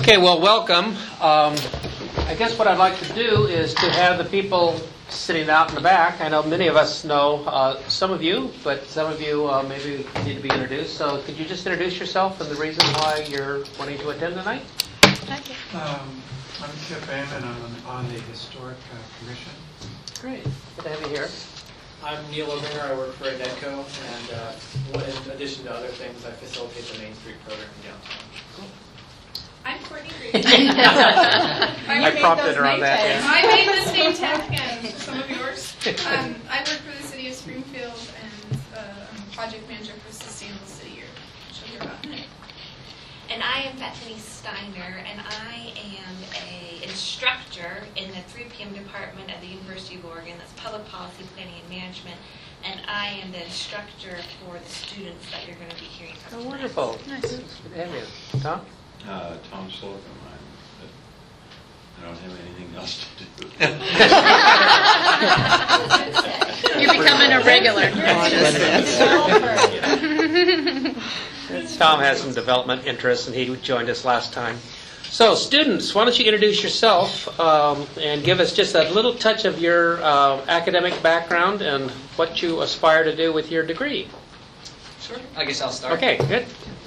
Okay, well, welcome. I guess what I'd like to do is to have the people sitting out in the back. I know many of us know some of you, but some of you maybe need to be introduced. So could you just introduce yourself and the reason why you're wanting to attend tonight? I'm Kip Amon. I'm on the Historic Commission. Great. Good to have you here. I'm Neil O'Meara. I work for Adedco, and in addition to other things, I facilitate the Main Street program in downtown. Cool. I'm Courtney Green. I prompted her on that. Yeah. I made this name tag and some of yours. I work for the City of Springfield, and I'm a project manager for Sustainable City Year, which you'll hear about tonight. And I am Bethany Steiner, and I am an instructor in the 3 p.m. department at the University of Oregon. That's Public Policy, Planning, and Management. And I am the instructor for the students that you're going to be hearing from Oh, tonight. wonderful. Nice. Good to have you. Tom? Tom Slocum. I don't have anything else to do. You're becoming a regular. Tom has some development interests, and he joined us last time. So, students, why don't you introduce yourself and give us just a little touch of your academic background and what you aspire to do with your degree. Sure. I guess I'll start. Okay, good.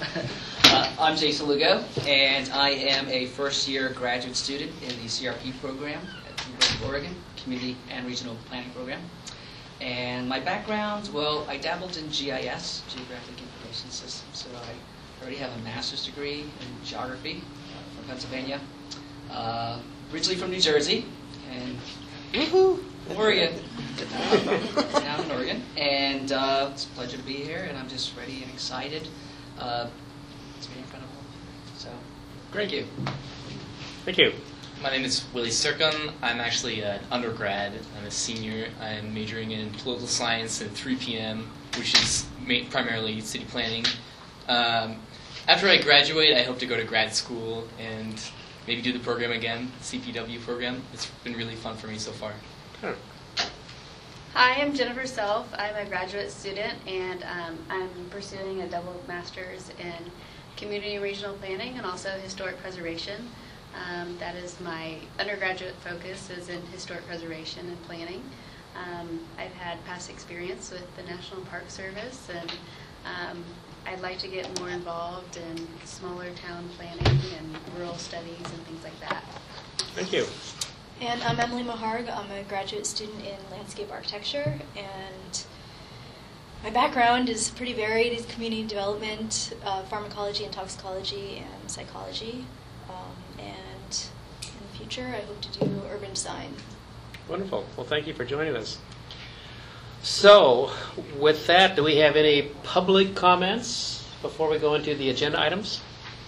I'm Jason Lugo, and I am a first-year graduate student in the CRP program at the University of Oregon, Community and Regional Planning Program. And my background, well, I dabbled in GIS, Geographic Information Systems, so I already have a master's degree in geography from Pennsylvania. Originally from New Jersey, and Oregon, down in Oregon. And it's a pleasure to be here, and I'm just ready and excited to be in front of all of you. So, Great. Thank you. Thank you. My name is Willie Sircum. I'm actually an undergrad. I'm a senior. I'm majoring in political science at 3 p.m., which is primarily city planning. After I graduate, I hope to go to grad school and maybe do the program again, CPW program. It's been really fun for me so far. Sure. Hi, I'm Jennifer Self. I'm a graduate student, and I'm pursuing a double master's in community and regional planning and also historic preservation. That is my undergraduate focus is in historic preservation and planning. I've had past experience with the National Park Service, and I'd like to get more involved in smaller town planning and rural studies and things like that. Thank you. And I'm Emily Maharg. I'm a graduate student in landscape architecture, and my background is pretty varied. It's community development, pharmacology and toxicology, and psychology. And in the future, I hope to do urban design. Wonderful. Well, thank you for joining us. So, with that, do we have any public comments before we go into the agenda items?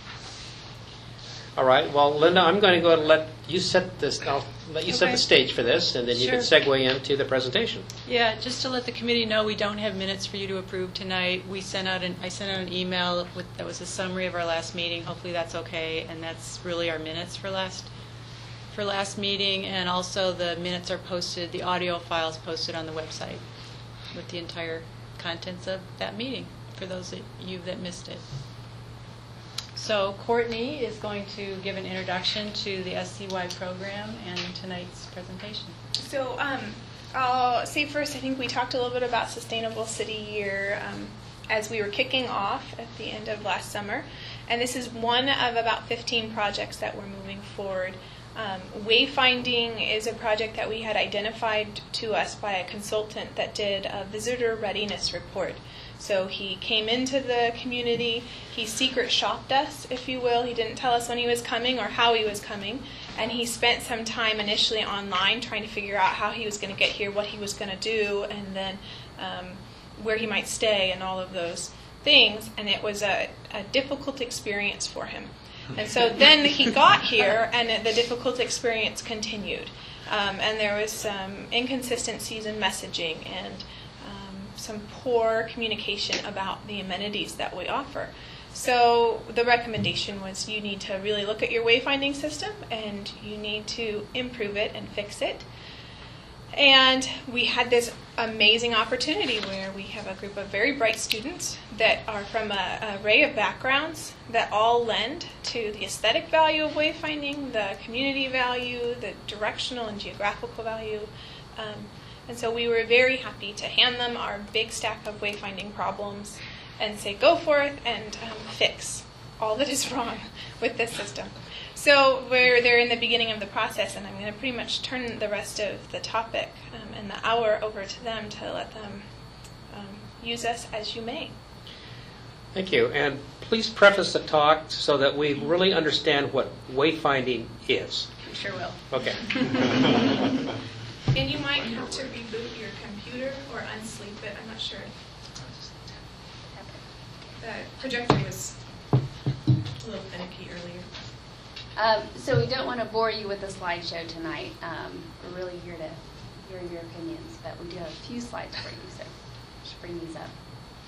All right. Well, Linda, I'm going to go and let you set this. I'll let you set the stage for this, and then you can segue into the presentation. Yeah, just to let the committee know, we don't have minutes for you to approve tonight. I sent out an email that was a summary of our last meeting. Hopefully that's okay, and that's really our minutes for last meeting, and also the minutes are posted. The audio files posted on the website with the entire contents of that meeting for those of you that missed it. So Courtney is going to give an introduction to the SCY program and tonight's presentation. So I'll say first, I think we talked a little bit about Sustainable City Year as we were kicking off at the end of last summer. And this is one of about 15 projects that we're moving forward. Wayfinding is a project that we had identified to us by a consultant that did a visitor readiness report. So he came into the community, he secret shopped us, if you will. He didn't tell us when he was coming or how he was coming. And he spent some time initially online trying to figure out how he was going to get here, what he was going to do, and then where he might stay and all of those things. And it was a difficult experience for him. And so then he got here, and the difficult experience continued. And there was some inconsistencies in messaging and some poor communication about the amenities that we offer. So the recommendation was you need to really look at your wayfinding system, and you need to improve it and fix it. And we had this amazing opportunity where we have a group of very bright students that are from an array of backgrounds that all lend to the aesthetic value of wayfinding, the community value, the directional and geographical value. And so we were very happy to hand them our big stack of wayfinding problems and say, go forth and fix all that is wrong with this system. So they're in the beginning of the process, and I'm going to pretty much turn the rest of the topic and the hour over to them to let them use us as you may. Thank you. And please preface the talk so that we really understand what wayfinding is. We sure will. Okay. And you might have to reboot your computer or unsleep it. I'm not sure. The projector was a little finicky earlier. So we don't want to bore you with the slideshow tonight. We're really here to hear your opinions, but we do have a few slides for you, so just bring these up.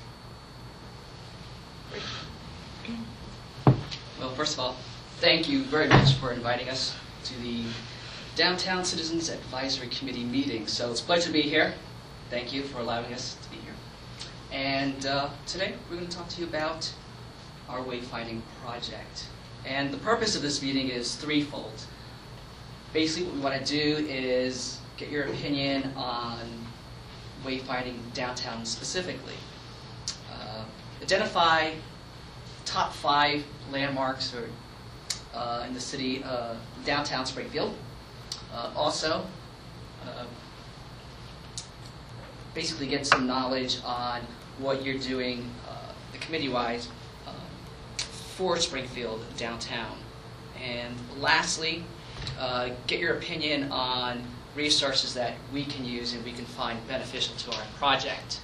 Well, first of all, thank you very much for inviting us to the Downtown Citizens Advisory Committee meeting. So it's a pleasure to be here. Thank you for allowing us to be here. And today we're going to talk to you about our wayfinding project. And the purpose of this meeting is threefold. Basically, what we want to do is get your opinion on wayfinding downtown specifically. Identify top 5 landmarks in the city, downtown Springfield. Also, basically get some knowledge on what you're doing, the committee-wise, for Springfield downtown. And lastly, get your opinion on resources that we can use and we can find beneficial to our project.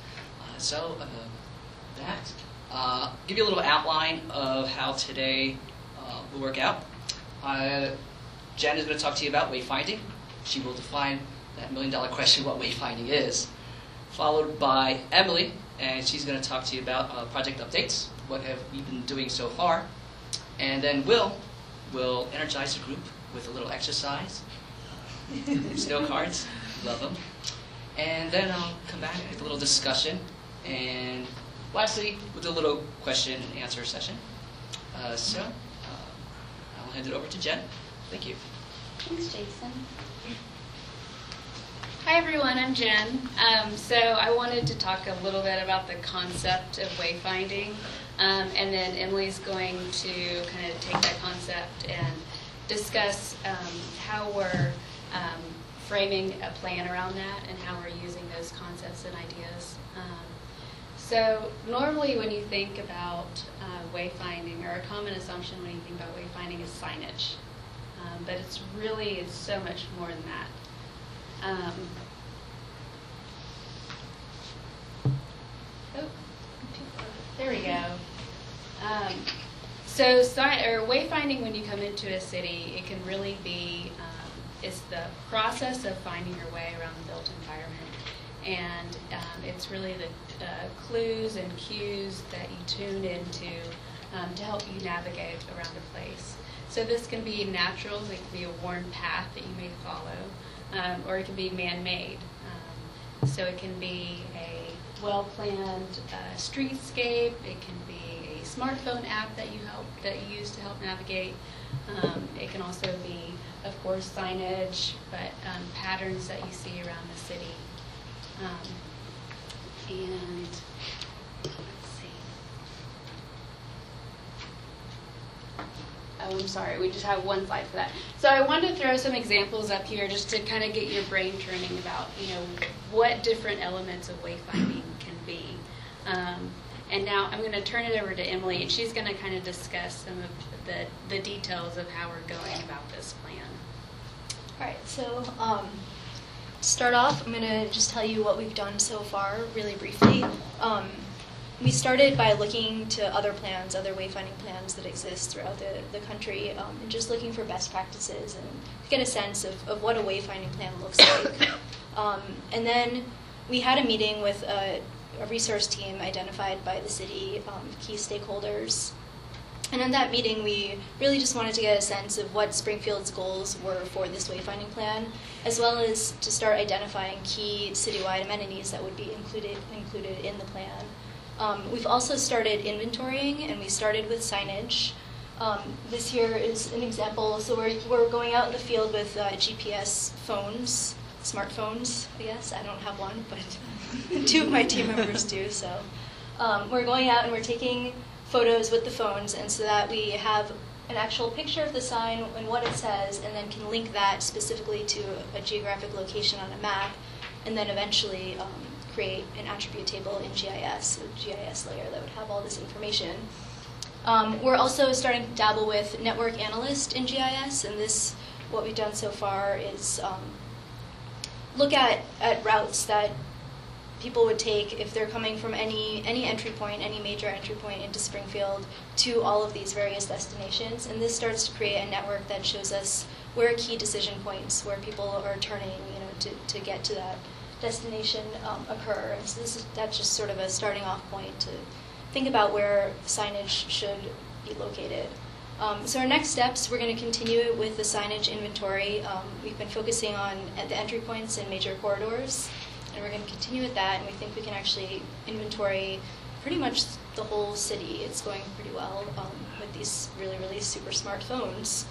Give you a little outline of how today will work out. Jen is going to talk to you about wayfinding. She will define that million-dollar question, what wayfinding is. Followed by Emily, and she's going to talk to you about project updates. What have we been doing so far? And then Will energize the group with a little exercise. Snow cards, love them. And then I'll come back with a little discussion. And lastly, with a little question and answer session. I'll hand it over to Jen. Thank you. Thanks, Jason. Hi, everyone. I'm Jen. So I wanted to talk a little bit about the concept of wayfinding. And then Emily's going to kind of take that concept and discuss how we're framing a plan around that and how we're using those concepts and ideas. So normally when you think about wayfinding, or a common assumption when you think about wayfinding is signage. But it's so much more than that. There we go. So wayfinding, when you come into a city, it can really be, it's the process of finding your way around the built environment. And it's really the clues and cues that you tune into to help you navigate around a place. So this can be natural, it can be a worn path that you may follow, or it can be man-made. So it can be a well-planned streetscape, it can be a smartphone app that you use to help navigate. It can also be, of course, signage, but patterns that you see around the city. And let's see. Oh, I'm sorry, we just have one slide for that. So I wanted to throw some examples up here just to kind of get your brain turning about, what different elements of wayfinding can be. And now I'm going to turn it over to Emily, and she's going to kind of discuss some of the details of how we're going about this plan. All right, so to start off, I'm going to just tell you what we've done so far really briefly. We started by looking to other wayfinding plans that exist throughout the country, and just looking for best practices and get a sense of what a wayfinding plan looks like. And then we had a meeting with a resource team identified by the city, key stakeholders, And in that meeting, we really just wanted to get a sense of what Springfield's goals were for this wayfinding plan, as well as to start identifying key citywide amenities that would be included in the plan. We've also started inventorying, and we started with signage. This here is an example. So we're going out in the field with GPS phones, smartphones, I guess. I don't have one, but 2 of my team members do. So we're going out and we're taking photos with the phones, and so that we have an actual picture of the sign and what it says, and then can link that specifically to a geographic location on a map, and then eventually create an attribute table in GIS, a GIS layer that would have all this information. We're also starting to dabble with Network Analyst in GIS, and this, what we've done so far is look at routes that people would take if they're coming from any entry point, any major entry point into Springfield to all of these various destinations. And this starts to create a network that shows us where key decision points, where people are turning, to get to that destination occur. And so that's just sort of a starting off point to think about where signage should be located. So our next steps, we're going to continue with the signage inventory. We've been focusing on at the entry points and major corridors, and we're going to continue with that, and we think we can actually inventory pretty much the whole city. It's going pretty well with these really, really super smart phones.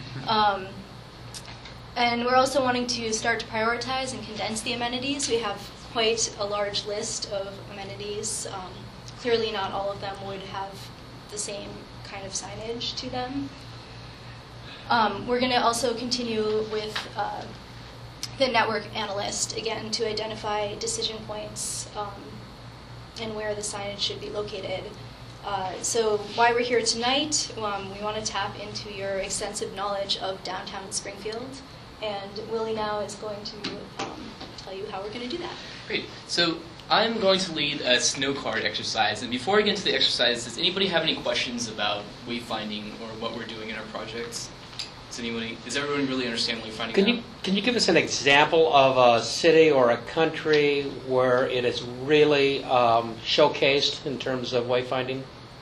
And we're also wanting to start to prioritize and condense the amenities. We have quite a large list of amenities. Clearly not all of them would have the same kind of signage to them. We're going to also continue with the network analyst, again, to identify decision points and where the signage should be located. So why we're here tonight, we want to tap into your extensive knowledge of downtown Springfield, and Willie now is going to tell you how we're going to do that. Great. So I'm going to lead a snow card exercise, and before I get into the exercise, does anybody have any questions about wayfinding or what we're doing in our projects? Does everyone really understand wayfinding now? Can you give us an example of a city or a country where it is really showcased in terms of wayfinding?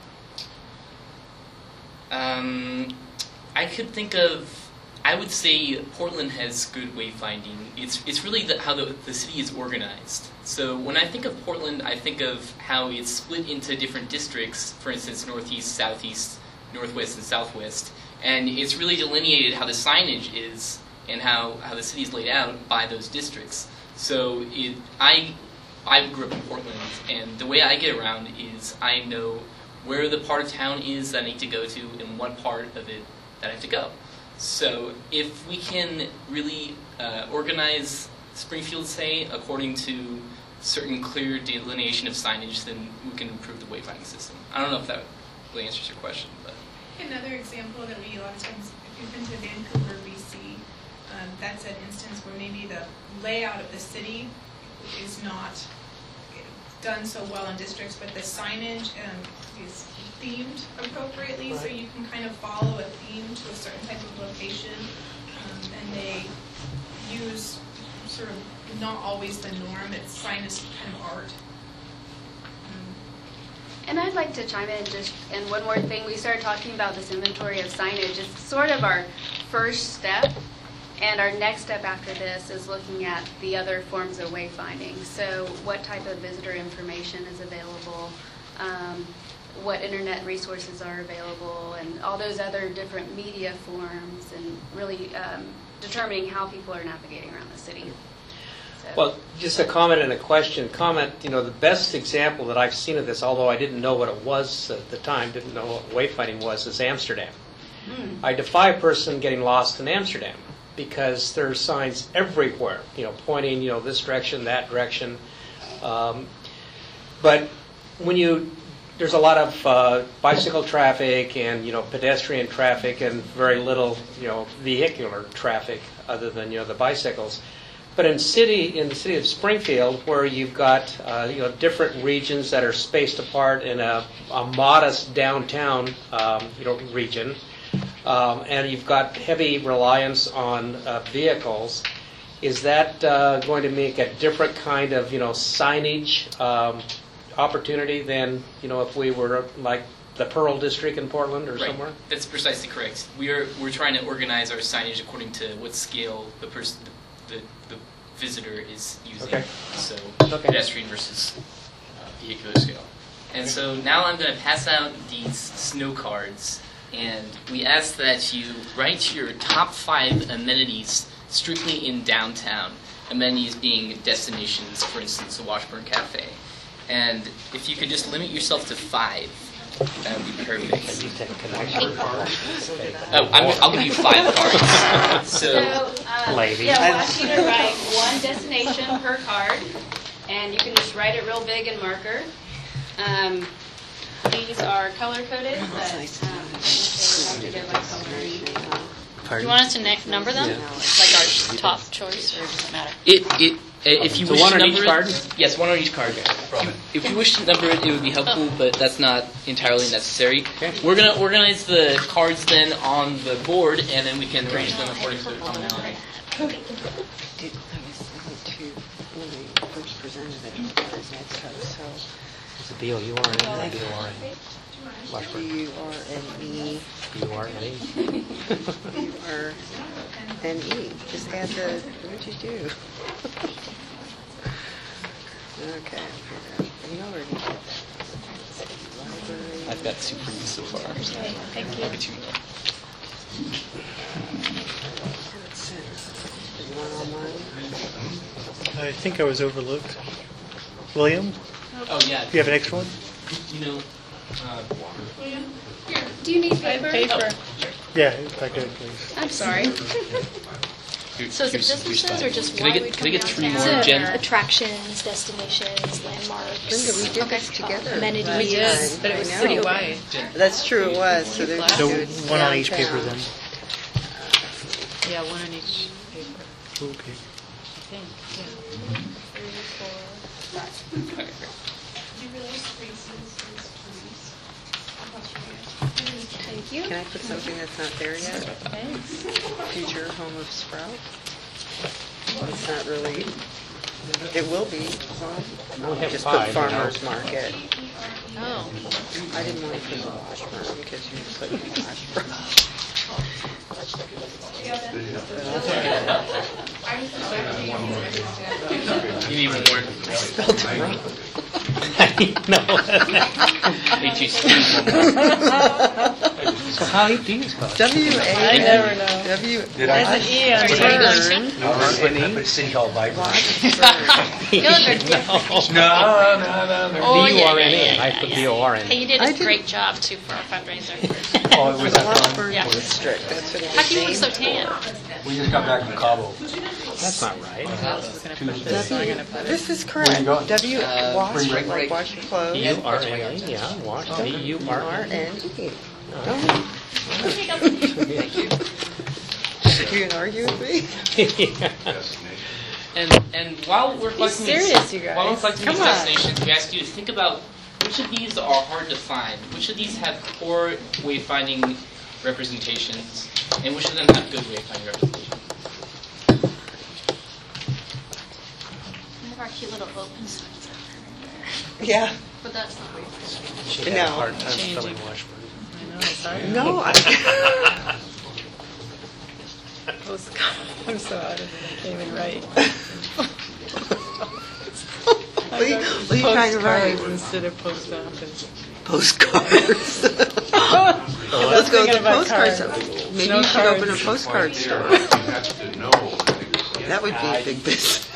I could think of. I would say Portland has good wayfinding. It's really how the city is organized. So when I think of Portland, I think of how it's split into different districts, for instance, northeast, southeast, northwest, and southwest. And it's really delineated how the signage is and how the city is laid out by those districts. So I grew up in Portland, and the way I get around is I know where the part of town is that I need to go to and what part of it that I have to go. So if we can really organize Springfield, say, according to certain clear delineation of signage, then we can improve the wayfinding system. I don't know if that really answers your question, but... Another example that we a lot of times, if you've been to Vancouver, BC, that's an instance where maybe the layout of the city is not done so well in districts, but the signage is themed appropriately, right. So you can kind of follow a theme to a certain type of location, and they use sort of not always the norm. It's sign is kind of art. And I'd like to chime in and one more thing. We started talking about this inventory of signage. It's sort of our first step, and our next step after this is looking at the other forms of wayfinding. So what type of visitor information is available, what internet resources are available, and all those other different media forms, and really determining how people are navigating around the city. Well, just a comment and a question. The best example that I've seen of this, although I didn't know what it was at the time, didn't know what wayfinding was, is Amsterdam. I defy a person getting lost in Amsterdam because there are signs everywhere, pointing, this direction, that direction. But when there's a lot of bicycle traffic and, pedestrian traffic and very little, vehicular traffic other than, the bicycles. But in the city of Springfield, where you've got different regions that are spaced apart in a modest downtown region, and you've got heavy reliance on vehicles, is that going to make a different kind of signage opportunity than if we were like the Pearl District in Portland or Right. somewhere? That's precisely correct. We're trying to organize our signage according to what scale the visitor is using. Okay. So Okay. pedestrian versus vehicular scale. And so now I'm going to pass out these snow cards, and we ask that you write your top 5 amenities strictly in downtown. Amenities being destinations, for instance, the Washburn Cafe. And if you could just limit yourself to 5, that would be perfect. I'll give you 5 cards. So, Lady. Yeah, we'll ask you to write one destination per card, and you can just write it real big in marker. These are color-coded, but we have to go by color. Do you want us to number them? Like our top choice, or does it matter? If you So wish one to on number each it, card? yes, one on each card. If you wish to number it, it would be helpful, but that's not entirely necessary. Okay. We're going to organize the cards then on the board, and then we can arrange them according to their commonality. When we first presented it as NEDCO, so It's a B-O-U-R-N, B-O-R-N. Washburn. U-R-N-E, U-R-N-E. U-R-N-E. Just add the, what did you do? Okay, you already did that. Library. I've got 2 for you so far. Thank you. I'll get 2 more. You want all mine? I think I was overlooked. William, Oh, yeah. do you have an extra one? You know, Do you need paper? Yeah, if I could, please. I'm sorry. So is it businesses or just Can I why we get 3 more, downtown? Jen? Attractions, destinations, landmarks. Linda, we did this together. Amenities. We did, but it was I know. citywide. That's true, it was, so there's So good one on each downtown. paper then. Yeah, one on each paper, Okay. I think, yeah. Okay, great. Thank you. Can I put something that's not there yet? Future home of Sprout? It's not really, it will be. We only have Just 5, put you know. farmer's market. Oh. I didn't want to put Washburn because you put Washburn. You need one more. I spelled it wrong. Hey, geez, you need one more. So how do you spell it? I never know. W. There's an E on Washburn. R-N-E? City Hall Library. Oh, B-U-R-N-E, and I put B-O-R-N. Hey, you did I a did- great job, too, for our fundraiser. Oh, it was The that Washburn Yeah. District, that's what it was How do you look named. so tan? We just got back from Cabo. That's not right. I was going to put this, so I'm going to put it. This is correct. Where you going? W. Wash, spring break. like wash your clothes. U-R-N-E, yeah, wash, B-U-R-N. R-N-E. You can argue with me? And while we're collecting serious, these, you guys. while we're collecting Come these on. destinations, we ask you to think about which of these are hard to find, which of these have poor wayfinding representations, and which of them have good wayfinding representations. We have our cute little open signs out there. Yeah. But that's not weird. She had a hard time spelling Washburn. I know, it's hard. No, I, I'm so out of it, I can't even write. what are you trying to write? Postcards instead of post office. Postcards. Let's go with the postcards. Maybe No you should open a cards. postcard store. That would be a big business.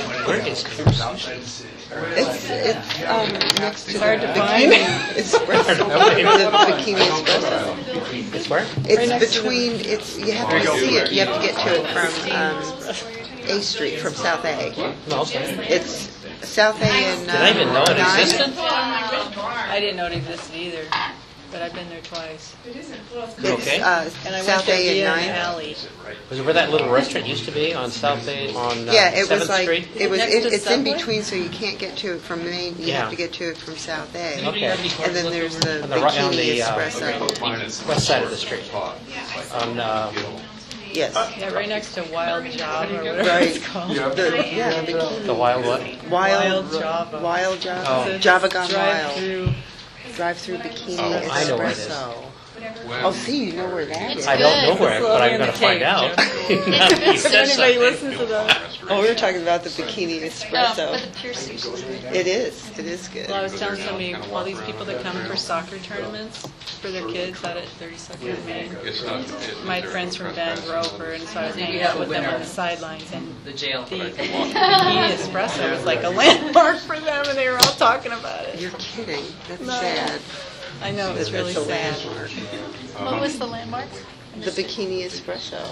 It's next to the hard to find. Bikini Espresso. The Bikini Espresso. It's where? It's between, it's, you have to see it, you have to get to it from A Street, from South A. No, okay. It's South A and Did I even know it 9. existed? I didn't know it existed either, but I've been there twice. It's Okay. And I went South there A via and an 9. alley. Was it where that little restaurant used to be on South A, on Yeah, it 7th was like, Street? it was, Next to it's in Subway? between, so you can't get to it from Main, you Yeah. have to get to it from South A. Anybody have any cards And then left there's over? the On the right- on Bikini the, Espresso. West side of the street. On, Yes. Yeah, right next to Wild Job or whatever Right. it's called. Yeah, Bikini. the Wild what? Wild Java. Wild Java. Oh. So Java just Gone drive Wild. through Drive-through Bikini Oh, I know where it is. Espresso. Well, Oh, see, you know where that is. I don't know where, but I'm going to find out. You If said anybody something. listens to that. Oh, we were talking about the Bikini No, Espresso. but the pure sushi is good. It is. It is good. Well, I was telling somebody, all these people that come for soccer tournaments for their kids out at 32nd and Main. it's not. My friends from Bend were over, and so I was hanging out with them on the sidelines, and The jail. the Bikini Espresso was like a landmark for them, and they were all talking about it. You're kidding. That's No. sad. I know, it's really That's a sad. landmark. What was the landmark? The Bikini Espresso.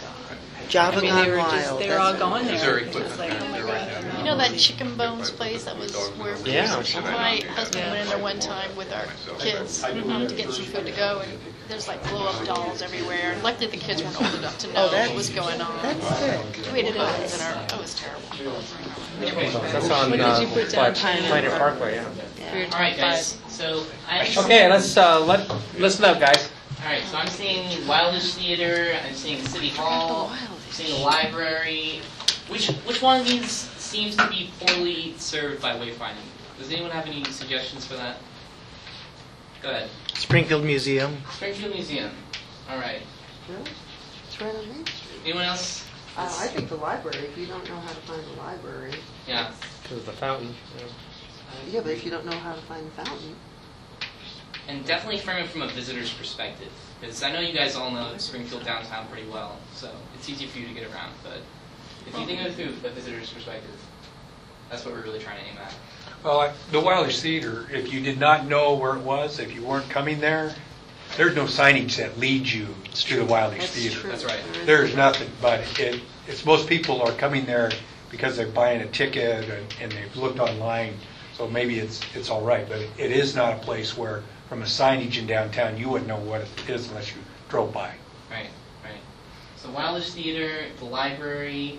I Java mean, gone they were wild. they were all That's going Is there. there It was like, oh my God. You know that Chicken Bones place that was where Yeah. my husband went in there one time with our kids to get some food to go, and there's like blow-up dolls everywhere. Luckily, the kids weren't old enough to know what was going on. That's good. We had to go visit our. It was terrible. That's on What did you put down? Pioneer Parkway, yeah. For All right, guys. five. So I Okay, let's listen up, guys. All right, so I'm seeing Wildish Theater. I'm seeing City Hall. I'm seeing the library. Which one of these seems to be poorly served by wayfinding? Does anyone have any suggestions for that? Go ahead. Springfield Museum. Springfield Museum. All right. Really? It's right on Main Street. Anyone else? I think the library, if you don't know how to find the library. Yeah. Because of the fountain. Yeah, but if you don't know how to find the fountain. And definitely frame it from a visitor's perspective. Because I know you guys all know Springfield downtown pretty well, so it's easy for you to get around. But if you think of it through a visitor's perspective, that's what we're really trying to aim at. Well, the Wildish Theater, if you did not know where it was, if you weren't coming there, there's no signage that leads you to the Wildish That's Theater. true. That's right. There's nothing, but it's most people are coming there because they're buying a ticket and they've looked online, so maybe it's all right. But it is not a place where, from a signage in downtown, you wouldn't know what it is unless you drove by. Right, right. So Wildish Theater, the library,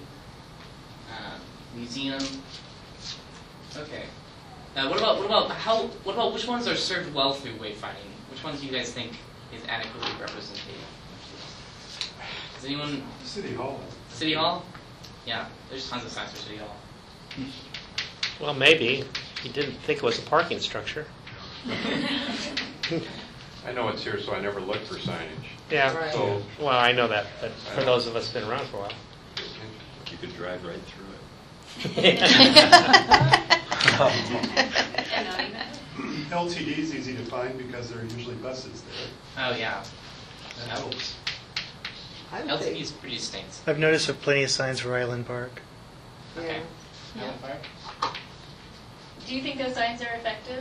museum. Okay. What about which ones are served well through wayfinding? Which ones do you guys think is adequately representative? Does anyone? City Hall. City Hall? Yeah, there's tons of signs for City Hall. Well, maybe. He didn't think it was a parking structure. I know it's here, so I never look for signage. Yeah. Right. So Well, I know that, but for those of us been around for a while. you could drive right through it. LTD is easy to find because there are usually buses there. Oh yeah. That helps. I would LTV think. is pretty distinct. I've noticed plenty of signs for Island Park. Okay. Yeah. Island Park? Do you think those signs are effective?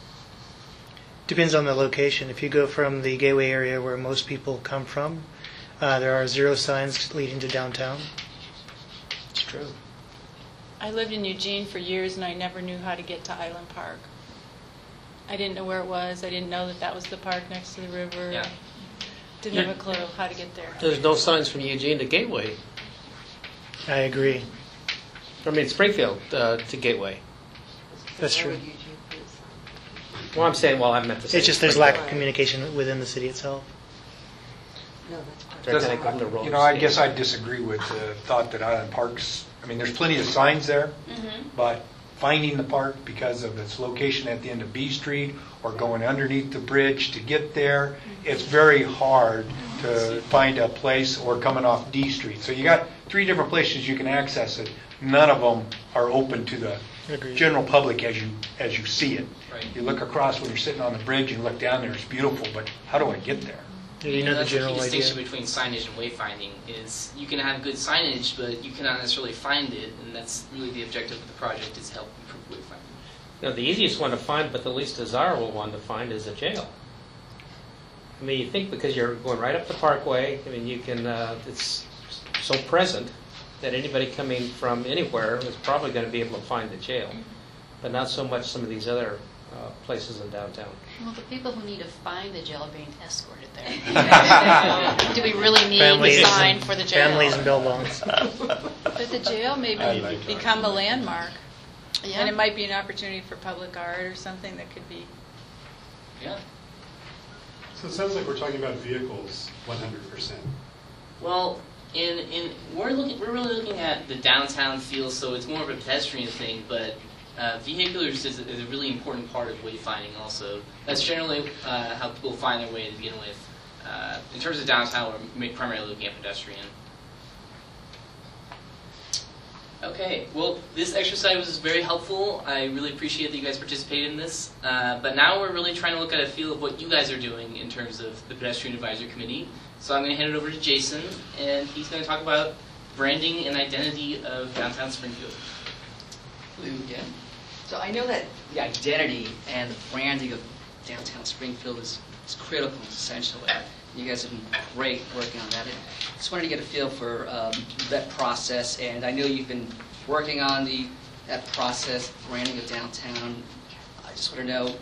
Depends on the location. If you go from the gateway area where most people come from, there are 0 signs leading to downtown. It's true. I lived in Eugene for years, and I never knew how to get to Island Park. I didn't know where it was. I didn't know that was the park next to the river. Yeah. Didn't have a clue how to get there. There's no signs from Eugene to Gateway. I agree. I mean, Springfield to Gateway. That's Why true. would Eugene put a sign? Well, I'm saying, well, I meant to say. It's just there's lack of communication within the city itself. No, that's part They're gonna go to roller You know, I skates. guess I disagree with the thought that Island Park's, I mean, there's plenty of signs there, but finding the park because of its location at the end of B Street or going underneath the bridge to get there, it's very hard to find a place, or coming off D Street. So you got 3 different places you can access it. None of them are open to the Agreed. general public as you see it. Right. You look across when you're sitting on the bridge and look down there, it's beautiful, but how do I get there? You know the that's general the key idea. distinction between signage and wayfinding is you can have good signage, but you cannot necessarily find it, and that's really the objective of the project, is help improve wayfinding. Now, the easiest one to find, but the least desirable one to find, is a jail. I mean, you think because you're going right up the Parkway, I mean, you can, it's so present that anybody coming from anywhere is probably going to be able to find the jail, but not so much some of these other places in downtown. Well, the people who need to find the jail are being escorted there. Do we really need a sign for the jail? Families and Billabongs. But the jail maybe become a landmark, Yeah. and it might be an opportunity for public art or something that could be. Yeah. So it sounds like we're talking about vehicles 100%. Well, we're really looking at the downtown feel, so it's more of a pedestrian thing. But Vehiculars is a really important part of wayfinding also. That's generally how people find their way to begin with. In terms of downtown, we're primarily looking at pedestrian. Okay, well, this exercise was very helpful. I really appreciate that you guys participated in this. But now we're really trying to look at a feel of what you guys are doing in terms of the Pedestrian Advisory Committee. So I'm going to hand it over to Jason, and he's going to talk about branding and identity of downtown Springfield. Hello again. So I know that the identity and the branding of downtown Springfield is critical, essentially. You guys have been great working on that. I just wanted to get a feel for that process, and I know you've been working on that process, branding of downtown. I just want to know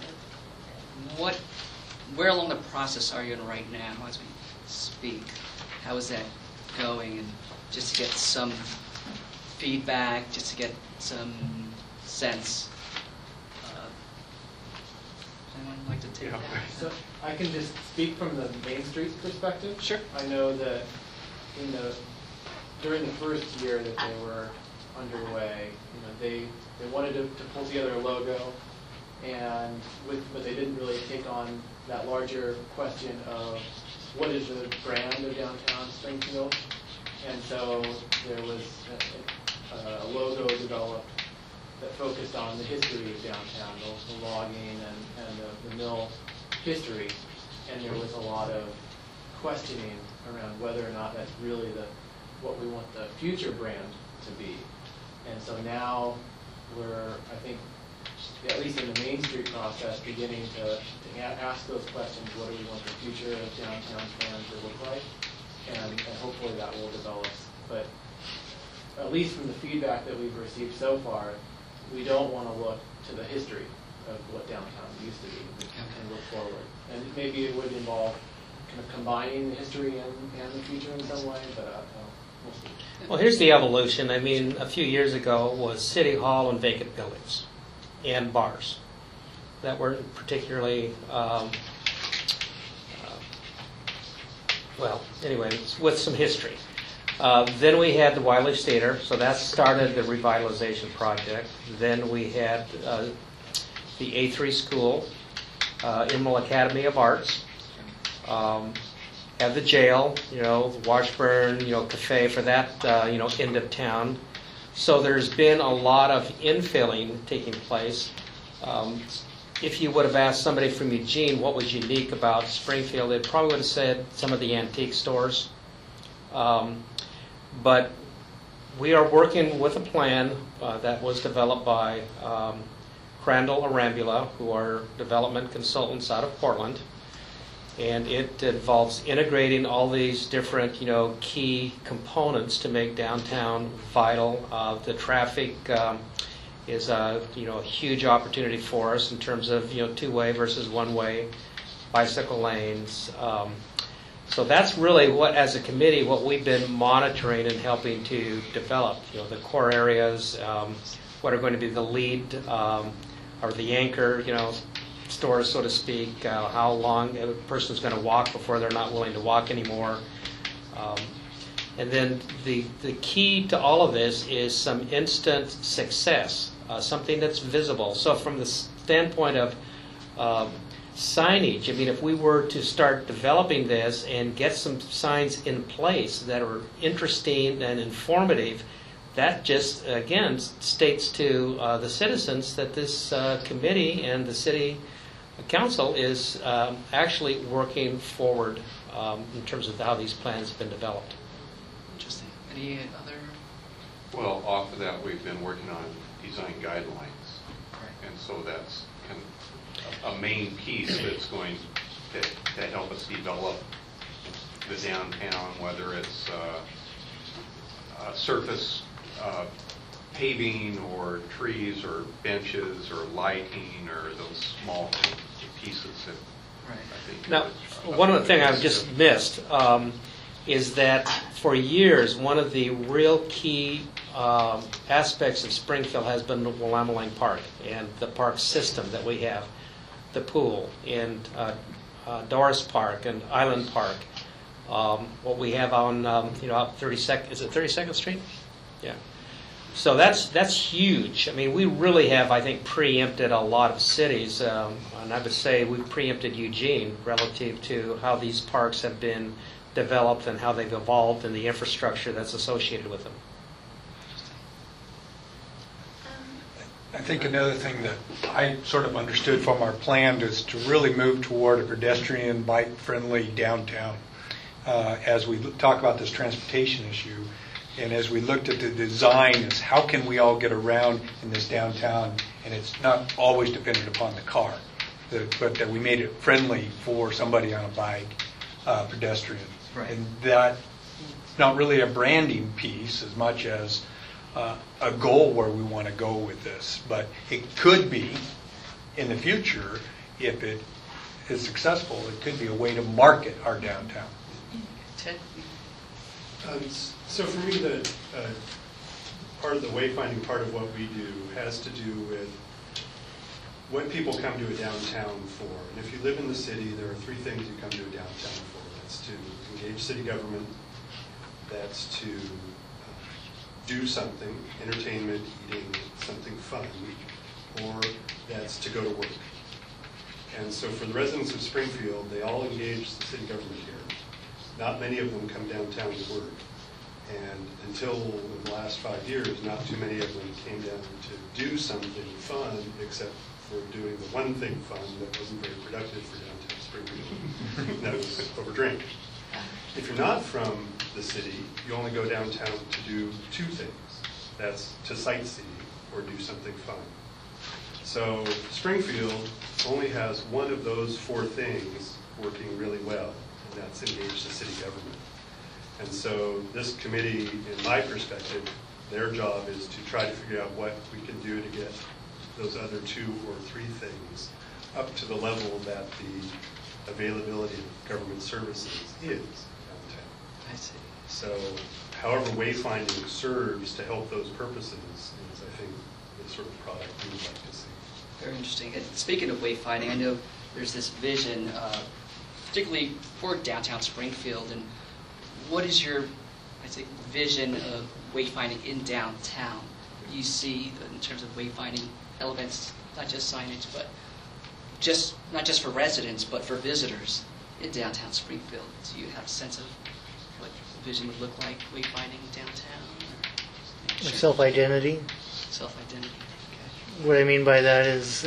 where along the process are you in right now as we speak? How is that going? And just to get some feedback, just to get some sense. Anyone like to take that? So I can just speak from the Main Street perspective. Sure. I know that during the first year that they were underway, they wanted to pull together a logo, but they didn't really take on that larger question of what is the brand of downtown Springfield. And so there was a logo developed that focused on the history of downtown, the logging and the mill history. And there was a lot of questioning around whether or not that's really what we want the future brand to be. And so now we're, I think, at least in the Main Street process, beginning to ask those questions. What do we want the future of downtown's brand to look like? And hopefully that will develop. But at least from the feedback that we've received so far, we don't want to look to the history of what downtown used to be and look forward. And maybe it would involve kind of combining the history and the future in some way, but we'll see. Well, here's the evolution. I mean, a few years ago was City Hall and vacant buildings and bars that were particularly, well, anyway, with some history. Then we had the Wildlife Theater, so that started the revitalization project. Then we had the A3 School, Emerald Academy of Arts, have the jail, the Washburn, cafe for that, end of town. So there's been a lot of infilling taking place. If you would have asked somebody from Eugene what was unique about Springfield, they probably would have said some of the antique stores. But we are working with a plan that was developed by Crandall Arambula, who are development consultants out of Portland. And it involves integrating all these different, key components to make downtown vital. The traffic is a huge opportunity for us in terms of, two-way versus one-way, bicycle lanes. So that's really what, as a committee, what we've been monitoring and helping to develop. The core areas, what are going to be the lead or the anchor, stores, so to speak, how long a person's going to walk before they're not willing to walk anymore. And then the key to all of this is some instant success, something that's visible. So from the standpoint of signage, I mean, if we were to start developing this and get some signs in place that are interesting and informative, that just, again, states to the citizens that this committee and the city council is actually working forward in terms of how these plans have been developed. Interesting. Any other? Well, off of that, we've been working on design guidelines. Right. And so that's kind of a main piece that's going to help us develop the downtown, whether it's surface paving or trees or benches or lighting or those small pieces that I think. Now, one of the things I've just missed is that for years, one of the real key aspects of Springfield has been the Willamette Park and the park system that we have, the pool and Doris Park and Island Park. What we have on, out 32nd, is it 32nd Street? Yeah. So that's huge. I mean, we really have, I think, preempted a lot of cities, and I would say we've preempted Eugene relative to how these parks have been developed and how they've evolved and the infrastructure that's associated with them. I think another thing that I sort of understood from our plan is to really move toward a pedestrian, bike-friendly downtown. As we talk about this transportation issue, and as we looked at the design, is how can we all get around in this downtown, and it's not always dependent upon the car, but that we made it friendly for somebody on a bike, pedestrian. Right. And that's not really a branding piece as much as a goal where we want to go with this. But it could be, in the future, if it is successful, it could be a way to market our downtown. Ted? So for me, the part of the wayfinding part of what we do has to do with what people come to a downtown for. And if you live in the city, there are three things you come to a downtown for. That's to engage city government, that's to do something, entertainment, eating, something fun, or that's to go to work. And so for the residents of Springfield, they all engage the city government here. Not many of them come downtown to work. And until the last 5 years, not too many of them came down to do something fun, except for doing the one thing fun that wasn't very productive for downtown Springfield. And that was overdrink. If you're not from the city, you only go downtown to do two things. That's to sightsee or do something fun. So Springfield only has one of those four things working really well, and that's engage the city government. And so this committee, in my perspective, their job is to try to figure out what we can do to get those other two or three things up to the level that the availability of government services is downtown. I see. So however wayfinding serves to help those purposes is, I think, the sort of product we would like to see. Very interesting. And speaking of wayfinding, I know there's this vision, particularly for downtown Springfield, and what is your, I think, vision of wayfinding in downtown? What do you see in terms of wayfinding elements, not just signage, but not just for residents, but for visitors in downtown Springfield? Do you have a sense of what the vision would look like, wayfinding downtown? Self-identity. Self-identity. What I mean by that is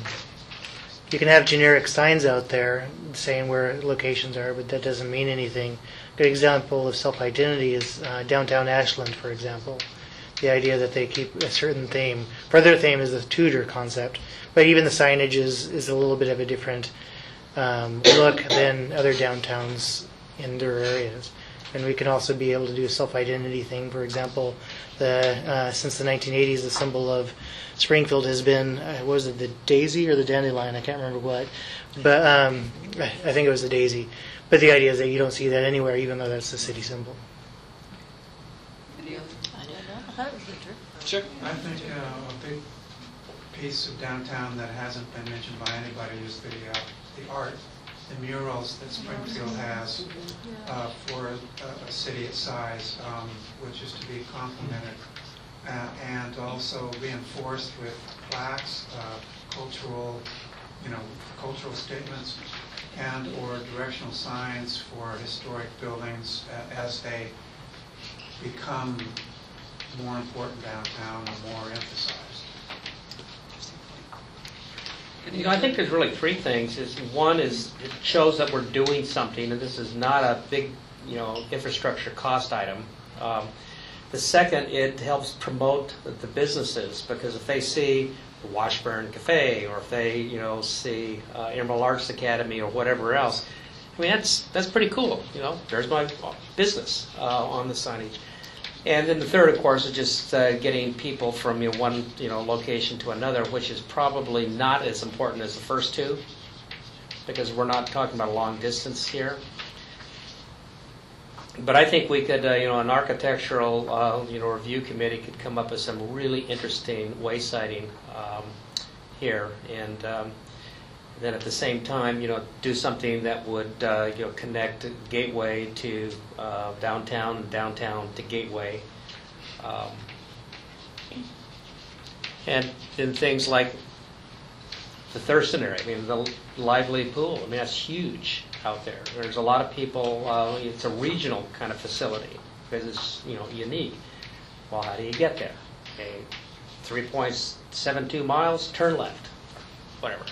you can have generic signs out there saying where locations are, but that doesn't mean anything. A good example of self-identity is downtown Ashland, for example. The idea that they keep a certain theme. For their theme is the Tudor concept, but even the signage is a little bit of a different look than other downtowns in their areas. And we can also be able to do a self-identity thing. For example, since the 1980s, the symbol of Springfield has been, was it the daisy or the dandelion? I can't remember what. But I think it was the daisy. But the idea is that you don't see that anywhere, even though that's the city symbol. Any other? I don't know. I thought it was Victor. Sure. I think a big piece of downtown that hasn't been mentioned by anybody is the art, the murals that Springfield has for a city its size, which is to be complemented and also reinforced with plaques, cultural statements, and or directional signs for historic buildings as they become more important downtown or more emphasized. I think there's really three things. One is it shows that we're doing something, and this is not a big, infrastructure cost item. The second, it helps promote the businesses, because if they see the Washburn Cafe, or if they, see Emerald Arts Academy or whatever else, I mean that's pretty cool. There's my business on the signage. And then the third, of course, is just getting people from one location to another, which is probably not as important as the first two, because we're not talking about a long distance here. But I think we could, an architectural, review committee could come up with some really interesting waysiding here, and then at the same time, do something that would, connect Gateway to downtown and downtown to Gateway. And then things like the Thurston area, I mean, the Lively Pool, I mean, that's huge out there. There's a lot of people, it's a regional kind of facility because it's, unique. Well, how do you get there? Okay, 3.72 miles, turn left, whatever.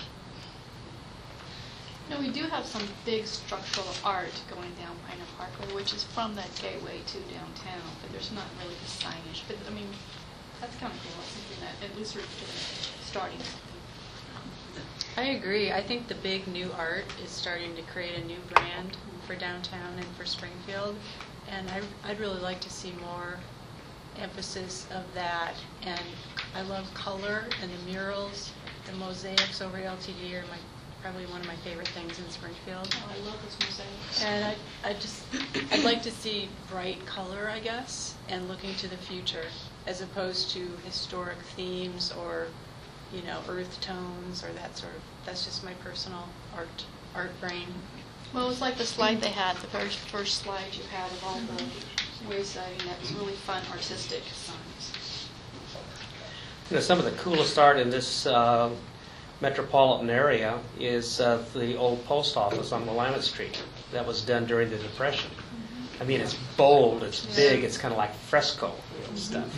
We do have some big structural art going down Pioneer Parkway, which is from that gateway to downtown, but there's not really the signage. But, I mean, that's kind of cool, something that at least we're starting something. I agree. I think the big new art is starting to create a new brand for downtown and for Springfield, and I'd really like to see more emphasis of that. And I love color and the murals, the mosaics over at LTD are probably one of my favorite things in Springfield. Oh, I love those mosaics. And I'd like to see bright color, I guess, and looking to the future, as opposed to historic themes or, earth tones or that sort of. That's just my personal art brain. Well, it's like the slide they had, the very first slide you had of all the waysiding. That was really fun, artistic signs. Some of the coolest art in this metropolitan area is the old post office on Willamette Street. That was done during the Depression. I mean, it's bold, it's big, it's kind of like fresco stuff.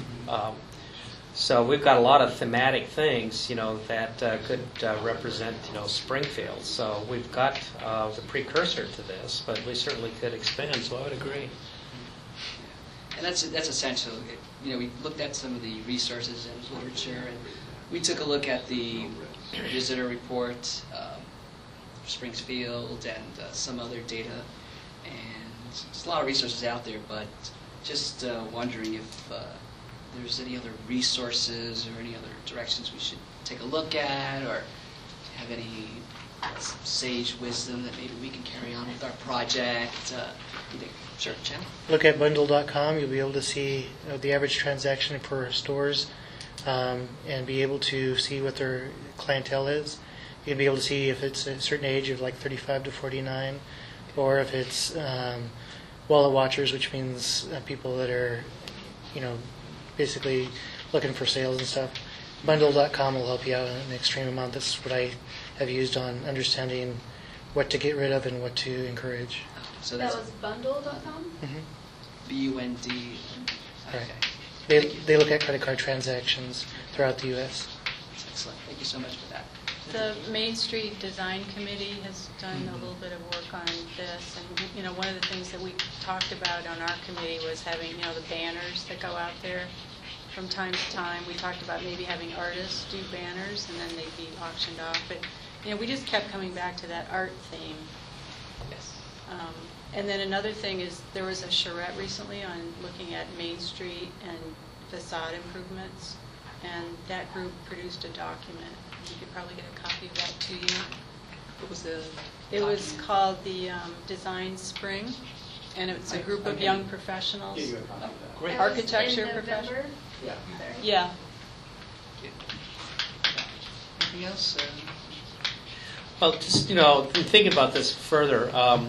So we've got a lot of thematic things, that could represent, Springfield. So we've got the precursor to this, but we certainly could expand. So I would agree. And that's essential. We looked at some of the resources and literature, and we took a look at the visitor report for Springfield and some other data. And there's a lot of resources out there, but just wondering if there's any other resources or any other directions we should take a look at, or have any sage wisdom that maybe we can carry on with our project. Sure, Jen? Look at bundle.com. You'll be able to see the average transaction for stores and be able to see what their clientele is. You'll be able to see if it's a certain age of like 35 to 49, or if it's wallet watchers, which means people that are, basically looking for sales and stuff. Bundle.com will help you out an extreme amount. That's what I have used on understanding what to get rid of and what to encourage. So that was bundle.com? Mm-hmm. BUND. Okay. Right. They look at credit card transactions throughout the U.S. That's excellent. Thank you so much for that. The Main Street Design Committee has done a little bit of work on this, and one of the things that we talked about on our committee was having the banners that go out there from time to time. We talked about maybe having artists do banners and then they'd be auctioned off, but we just kept coming back to that art theme. Yes. And then another thing is there was a charrette recently on looking at Main Street and facade improvements, and that group produced a document. You could probably get a copy of that to you. What was the It was called the Design Spring, and it's a group of young professionals. Yeah, you have a copy of that. Great. Architecture in professionals. November? Yeah. Yeah. Anything else? Well, just, thinking about this further,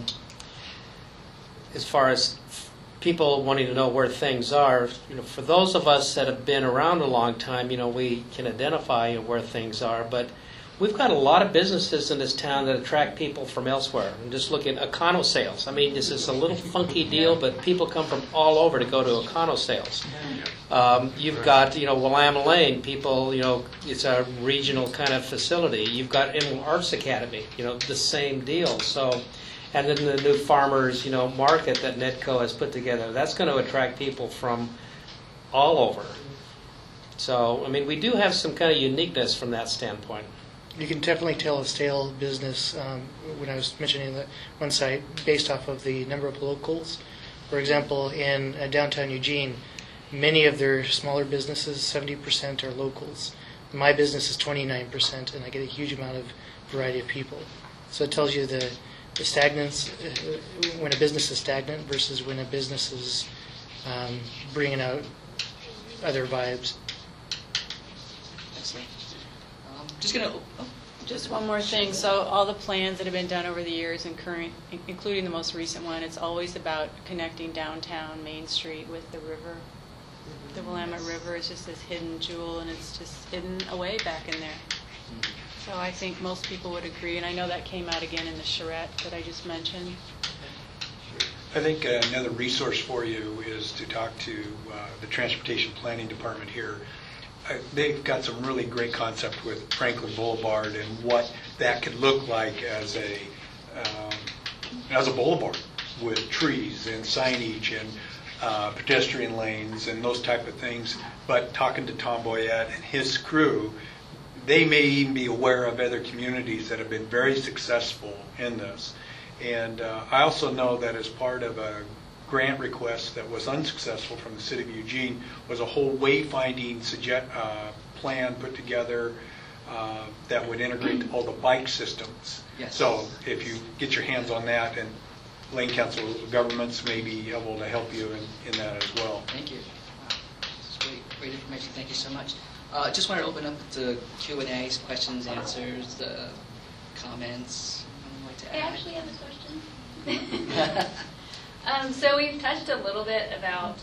as far as people wanting to know where things are, for those of us that have been around a long time, we can identify where things are, but we've got a lot of businesses in this town that attract people from elsewhere. And just look at Econo Sales. I mean, this is a little funky deal, but people come from all over to go to Econo Sales. You've got, Willamette Lane, people, it's a regional kind of facility. You've got Inland Arts Academy, the same deal. So, and then the new farmers, market that Nedco has put together, that's going to attract people from all over. So, I mean, we do have some kind of uniqueness from that standpoint. You can definitely tell a stale business, when I was mentioning that one site, based off of the number of locals. For example, in downtown Eugene, many of their smaller businesses, 70% are locals. My business is 29%, and I get a huge amount of variety of people. So it tells you the stagnance, when a business is stagnant versus when a business is bringing out other vibes. Excellent. Just going to... Just one more thing. So all the plans that have been done over the years, including the most recent one, it's always about connecting downtown Main Street with the river. The Willamette River is just this hidden jewel, and it's just hidden away back in there. So I think most people would agree, and I know that came out again in the charrette that I just mentioned. I think another resource for you is to talk to the Transportation Planning Department here. They've got some really great concept with Franklin Boulevard and what that could look like as a boulevard with trees and signage and pedestrian lanes and those type of things. But talking to Tom Boyette and his crew, they may even be aware of other communities that have been very successful in this. And I also know that as part of a grant request that was unsuccessful from the City of Eugene was a whole wayfinding plan put together that would integrate all the bike systems. Yes. So if you get your hands on that, and Lane Council governments may be able to help you in that as well. Thank you. Wow. This is great information. Thank you so much. Just want to open up to Q&As, questions, answers, comments. Anyone like to I add? actually have a question. So we've touched a little bit about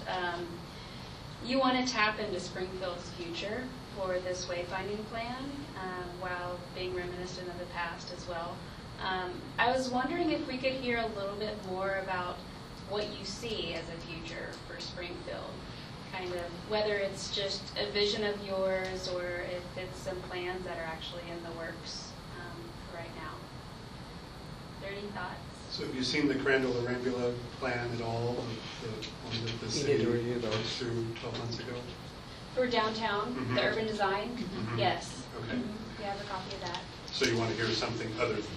you want to tap into Springfield's future for this wayfinding plan while being reminiscent of the past as well. I was wondering if we could hear a little bit more about what you see as a future for Springfield, kind of whether it's just a vision of yours or if it's some plans that are actually in the works for right now. Are there any thoughts? So have you seen the Crandall-Arambula plan at all, the one that the city went through 12 months ago? For downtown, Mhm. the urban design? Mhm. Yes. Okay. We have a copy of that. So you want to hear something other than that?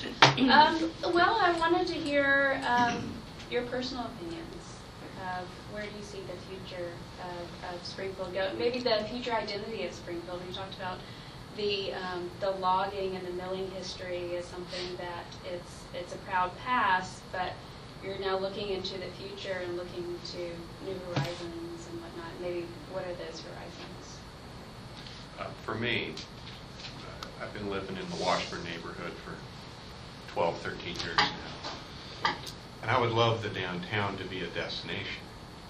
Well, I wanted to hear your personal opinions of where do you see the future of Springfield go? Maybe the future identity of Springfield. You talked about the logging and the milling history is something that it's a proud past, but you're now looking into the future and looking to new horizons and whatnot. Maybe what are those horizons? For me, I've been living in the Washburn neighborhood for 12, 13 years now. And I would love the downtown to be a destination,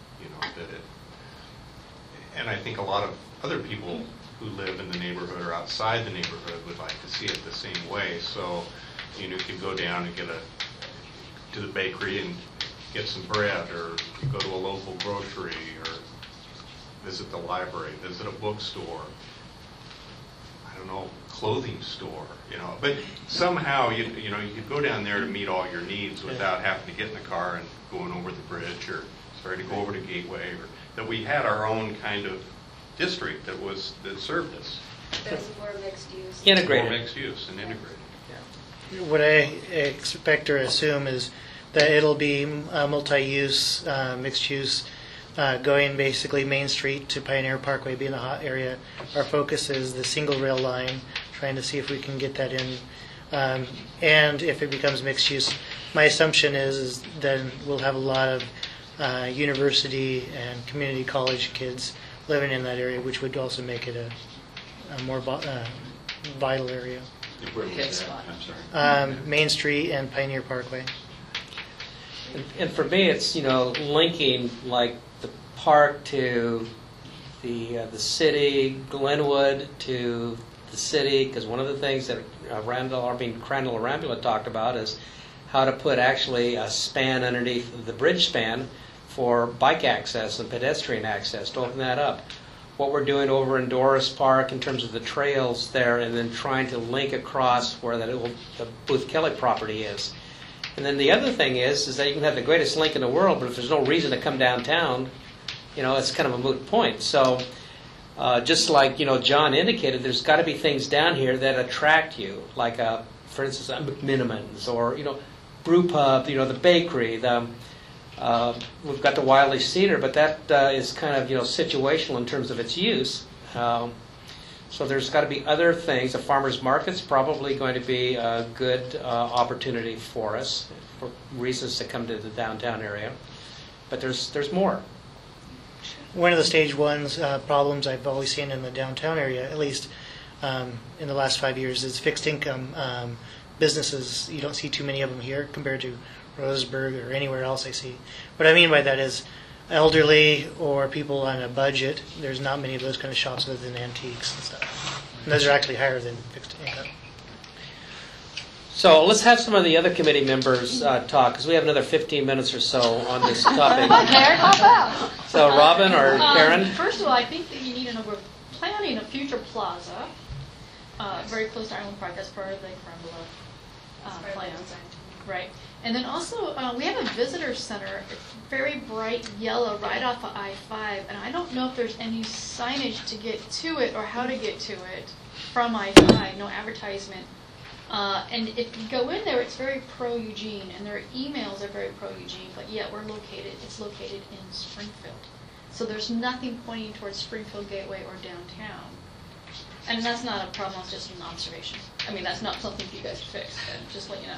and I think a lot of other people who live in the neighborhood or outside the neighborhood would like to see it the same way. So, you could go down and to the bakery and get some bread, or go to a local grocery, or visit the library, visit a bookstore, I don't know, clothing store, But somehow, you could go down there to meet all your needs without having to get in the car and going over the bridge, or to go over to Gateway, or that we had our own kind of district that served us. Those more mixed use. Integrated. More mixed use and integrated. What I expect or assume is that it'll be multi-use, mixed use, going basically Main Street to Pioneer Parkway being the hot area. Our focus is the single rail line, trying to see if we can get that in. And if it becomes mixed use, my assumption is then we'll have a lot of university and community college kids living in that area, which would also make it a more vital area. Hit spot. I'm sorry. Main Street and Pioneer Parkway. And for me, it's linking like the park to the city, Glenwood to the city, because one of the things that Crandall-Arambula talked about is how to put actually a span underneath the bridge span for bike access and pedestrian access, to open that up. What we're doing over in Doris Park in terms of the trails there, and then trying to link across where the Booth Kelly property is. And then the other thing is that you can have the greatest link in the world, but if there's no reason to come downtown, it's kind of a moot point. So just like, John indicated, there's got to be things down here that attract you, like, for instance, McMinimans, or, Brew Pub, the bakery, we've got the Wiley Cedar, but that is kind of, situational in terms of its use. So there's got to be other things. The farmers market's probably going to be a good opportunity for us, for reasons to come to the downtown area. But there's more. One of the stage one's problems I've always seen in the downtown area, at least in the last 5 years, is fixed income businesses. You don't see too many of them here compared to Roseburg or anywhere else I see. What I mean by that is elderly or people on a budget, there's not many of those kind of shops other than antiques and stuff. And those are actually higher than fixed income. So let's have some of the other committee members talk, because we have another 15 minutes or so on this topic. Karen, hop out. So Robin or Karen? First of all, I think that you need to know we're planning a future plaza very close to Island Park. That's part of the Crumble plans. Right. And then also, we have a visitor center. It's very bright yellow right off of I-5. And I don't know if there's any signage to get to it or how to get to it from I-5. No advertisement. And if you go in there, it's very pro-Eugene, and their emails are very pro-Eugene, but yet it's located in Springfield. So there's nothing pointing towards Springfield Gateway or downtown. And that's not a problem, it's just an observation. I mean, that's not something for you guys to fix, but just let you know.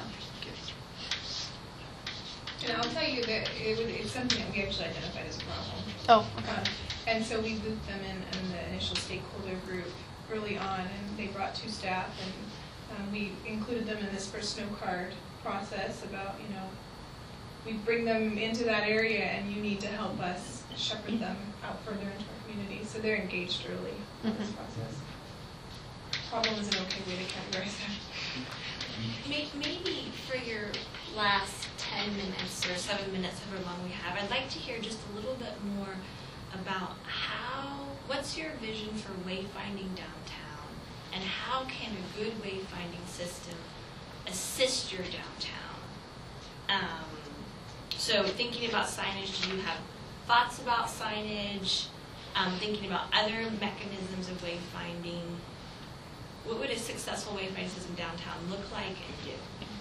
And I'll tell you that it's something that we actually identified as a problem. Oh, okay. And so we looped them in the initial stakeholder group early on, and they brought 2 staff, and we included them in this first snow card process about, we bring them into that area and you need to help us shepherd them out further into our community. So they're engaged early in this process. Problem is an okay way to categorize that. Maybe for your last 10 minutes or 7 minutes, however long we have, I'd like to hear just a little bit more about what's your vision for wayfinding downtown? And how can a good wayfinding system assist your downtown? So thinking about signage, do you have thoughts about signage? Thinking about other mechanisms of wayfinding. What would a successful wayfinding system downtown look like and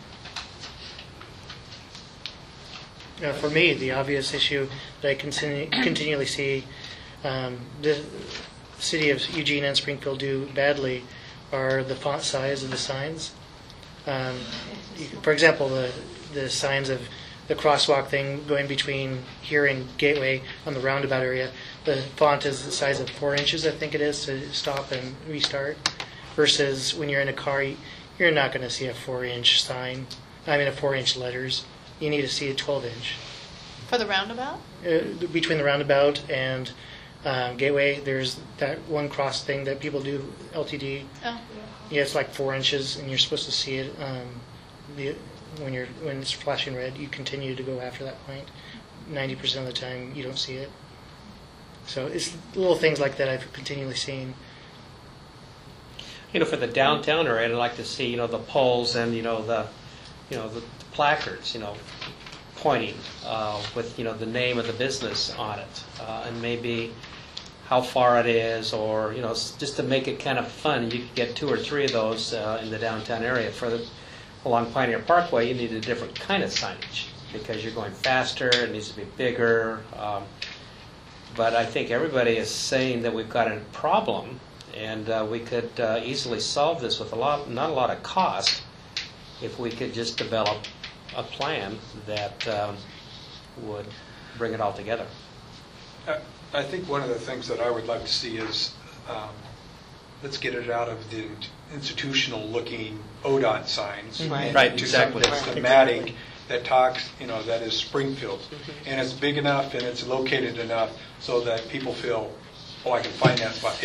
do? For me, the obvious issue that I continually see the city of Eugene and Springfield do badly are the font size of the signs. For example, the signs of the crosswalk thing going between here and Gateway on the roundabout area, the font is the size of 4 inches, I think it is, to stop and restart. Versus when you're in a car, you're not going to see a 4-inch sign. I mean, a 4-inch letters. You need to see a 12-inch. For the roundabout? Between the roundabout and Gateway, there's that one cross thing that people do, LTD. Oh. Yeah, it's like 4 inches, and you're supposed to see it. When it's flashing red, you continue to go after that point. 90% of the time, you don't see it. So it's little things like that I've continually seen. For the downtown area, I'd like to see, the poles and, the placards, pointing with, the name of the business on it, and maybe how far it is, or, just to make it kind of fun. You could get 2 or 3 of those in the downtown area. Along Pioneer Parkway, you need a different kind of signage because you're going faster, it needs to be bigger. But I think everybody is saying that we've got a problem, and we could easily solve this with not a lot of cost if we could just develop a plan that would bring it all together. I think one of the things that I would like to see is let's get it out of the institutional-looking ODOT signs Right, to exactly. something that's thematic that talks, that is Springfield, and it's big enough and it's located enough so that people feel, I can find that spot.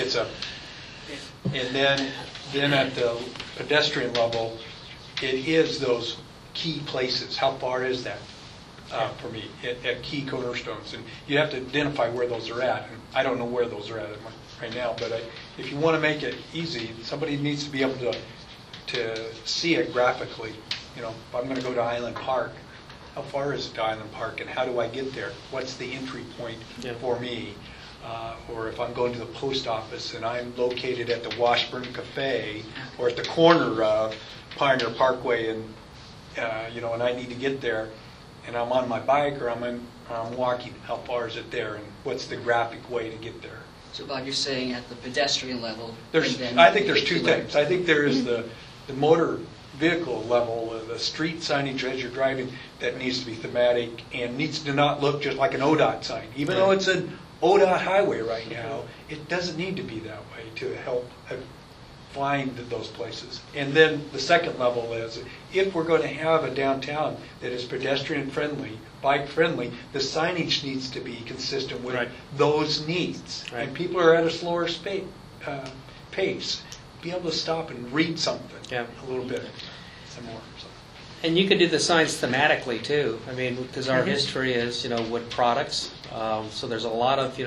And then at the pedestrian level, it is those key places. How far is that for me at key cornerstones? And you have to identify where those are at. And I don't know where those are at right now, but if you want to make it easy, somebody needs to be able to see it graphically. If I'm going to go to Island Park, how far is it to Island Park, and how do I get there? What's the entry point for me? Or if I'm going to the post office and I'm located at the Washburn Cafe or at the corner of Pioneer Parkway, and and I need to get there, and I'm on my bike or I'm walking, how far is it there, and what's the graphic way to get there? So, Bob, you're saying at the pedestrian level. I think there's 2 things. I think there is the motor vehicle level, the street signage as you're driving, that needs to be thematic and needs to not look just like an ODOT sign. Even though it's an ODOT highway right now, it doesn't need to be that way to help find those places. And then the second level is, if we're going to have a downtown that is pedestrian friendly, bike friendly, the signage needs to be consistent with Right. those needs. Right. And people are at a slower pace. Be able to stop and read something a little bit. Some more. And you can do the signs thematically too. I mean, because our history is, wood products. So there's a lot of,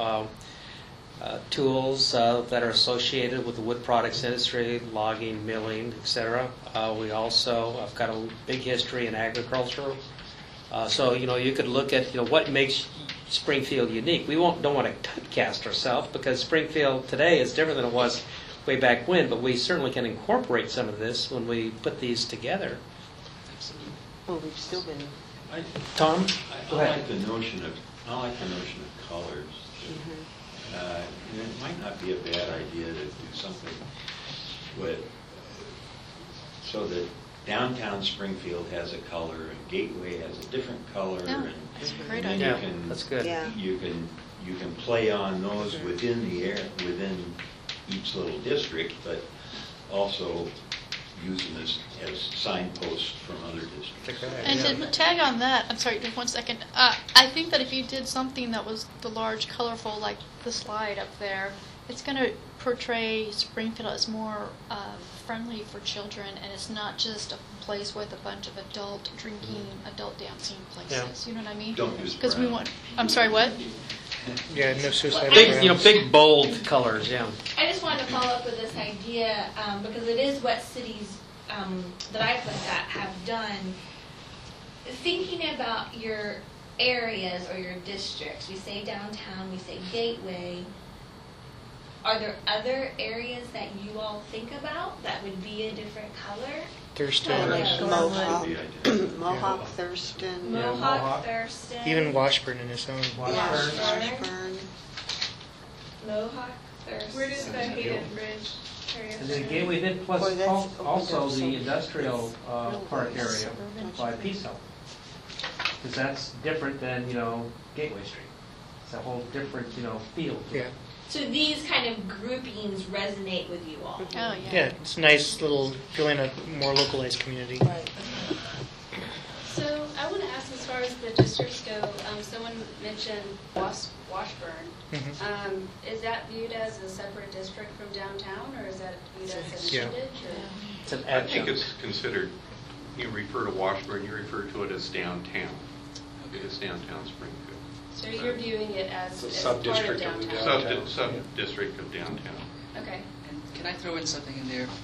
tools that are associated with the wood products industry, logging, milling, etc. We also have got a big history in agriculture. So, you could look at, what makes Springfield unique. We don't want to typecast ourselves because Springfield today is different than it was way back when, but we certainly can incorporate some of this when we put these together. Well, we've still been. Tom? I like the notion of colors. It might not be a bad idea to do something so that downtown Springfield has a color and Gateway has a different color. Yeah, and that's a great then idea. That's good. Yeah. You can play on those within each little district, but also use them as signposts from other districts. And to tag on that, I'm sorry, just 1 second. I think that if you did something that was the large, colorful, like the slide up there, it's going to portray Springfield as more friendly for children, and it's not just a place with a bunch of adult drinking, adult dancing places. You know what I mean? Don't use Because we brown. want. I'm sorry, what? Yeah, no suicide. Big bold colors, yeah. I just wanted to follow up with this idea because it is what cities that I've looked at have done. Thinking about your areas or your districts, we say downtown, we say Gateway. Are there other areas that you all think about that would be a different color? Thurston. Mohawk, Yeah. Mohawk, Thurston. Mohawk, Thurston. Even Washburn in its own. Washburn. Mohawk, Thurston. Where does the Hayden Bridge area? And then Gateway, then plus Boy, that's also opened up the so- industrial park area Suburban. by Peace Hill. Because that's different than, Gateway Street. It's a whole different, feel. to it. Yeah. So these kind of groupings resonate with you all. Oh, yeah. Yeah, it's a nice little feeling of more localized community. So I want to ask, as far as the districts go, someone mentioned Washburn. Mhm. Is that viewed as a separate district from downtown, or is that viewed as an Yeah. appendage? It's an I think adjunct. it's considered, you refer to Washburn, you refer to it as downtown. It's downtown Springfield. So you're viewing it as It's a as part of sub-district of the downtown? downtown. Sub-district of downtown. Okay. And can I throw in something in there?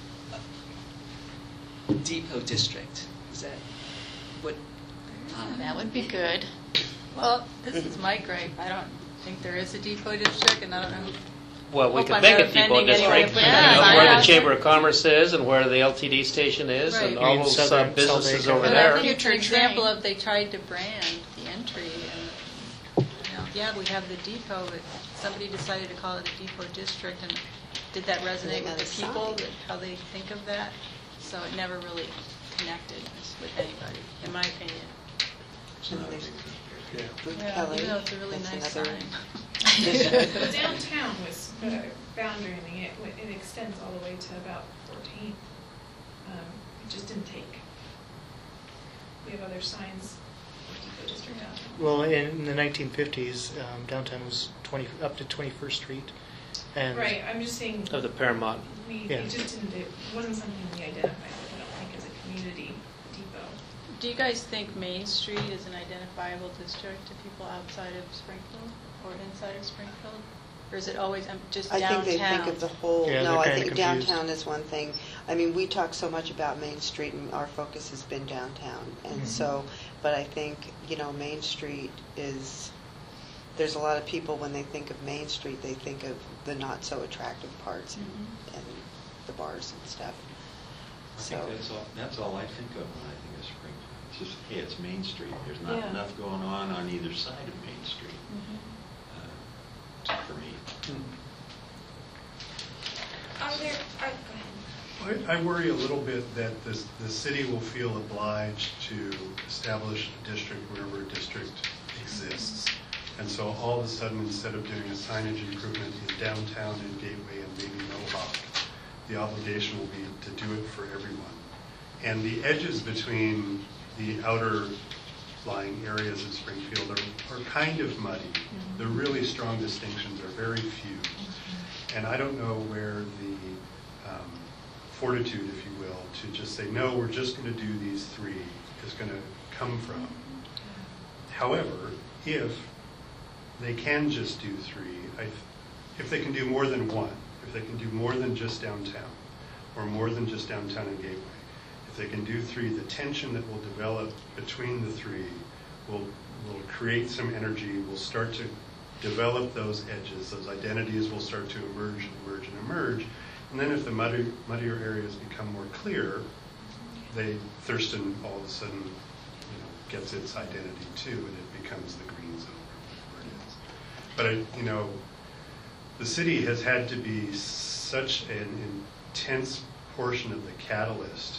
Depot District, is that what? That would be good. Well, this is my gripe. I don't think there is a depot district, and I don't know. Well, we Hope can I'm make not a depot offending anyone, district, but yeah, where yeah. the Chamber of Commerce is and where the LTD station is Right. and all You mean those Southern businesses Salt Lake over But there. I think it's an example of they tried to brand the entry, and yeah, we have the depot, but somebody decided to call it a depot district, and did that resonate with the people, how they think of that? So it never really connected with anybody, in my opinion. Yeah. Yeah, even though it's a really nice sign. The downtown was boundarying it. It extends all the way to about 14th. It just didn't take. We have other signs for Depot District downtown. Well, in the 1950s, downtown was up to 21st Street. And Right, I'm just saying. Of the Paramount. It just didn't. It wasn't something we identified with, I don't think, as a community depot. Do you guys think Main Street is an identifiable district to people outside of Springfield or inside of Springfield? Or is it always just I downtown? think they think of the whole. Yeah, no, they're I kinda think confused. downtown is one thing. I mean, we talk so much about Main Street, and our focus has been downtown. And so, but I think, Main Street is. There's a lot of people, when they think of Main Street, they think of the not so attractive parts and the bars and stuff. I think that's all I think of when I think of Springfield. It's just, hey, it's Main Street. There's not enough going on either side of Main Street. For me. Are there? Go ahead. I worry a little bit that the city will feel obliged to establish a district wherever a district exists. And so all of a sudden, instead of doing a signage improvement in downtown and Gateway and maybe Mohawk, the obligation will be to do it for everyone. And the edges between the outer lying areas of Springfield are kind of muddy. The really strong distinctions are very few. And I don't know where the fortitude, if you will, to just say, no, we're just going to do these three is going to come from. However, if they can just do three, if they can do more than one, if they can do more than just downtown, or more than just downtown and Gateway, if they can do three, the tension that will develop between the three will create some energy, will start to develop those edges, those identities will start to emerge and emerge and emerge. And then if the muddier areas become more clear, Thurston all of a sudden gets its identity too, and it becomes the green zone where it is. But the city has had to be such an intense portion of the catalyst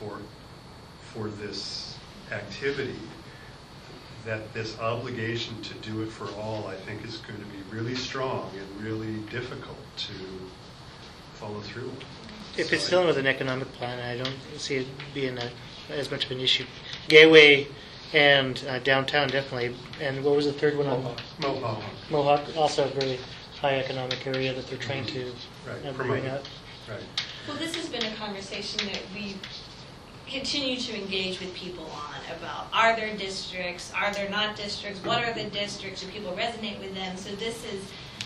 for this activity that this obligation to do it for all, I think, is going to be really strong and really difficult to follow through. If it's dealing with an economic plan, I don't see it being as much of an issue. Gateway and downtown, definitely. And what was the third one? Mohawk. Mohawk, also a very high economic area that they're trying to bring up. Right. Well, this has been a conversation that we continue to engage with people on about, are there districts, are there not districts, what are the districts, do people resonate with them? So this is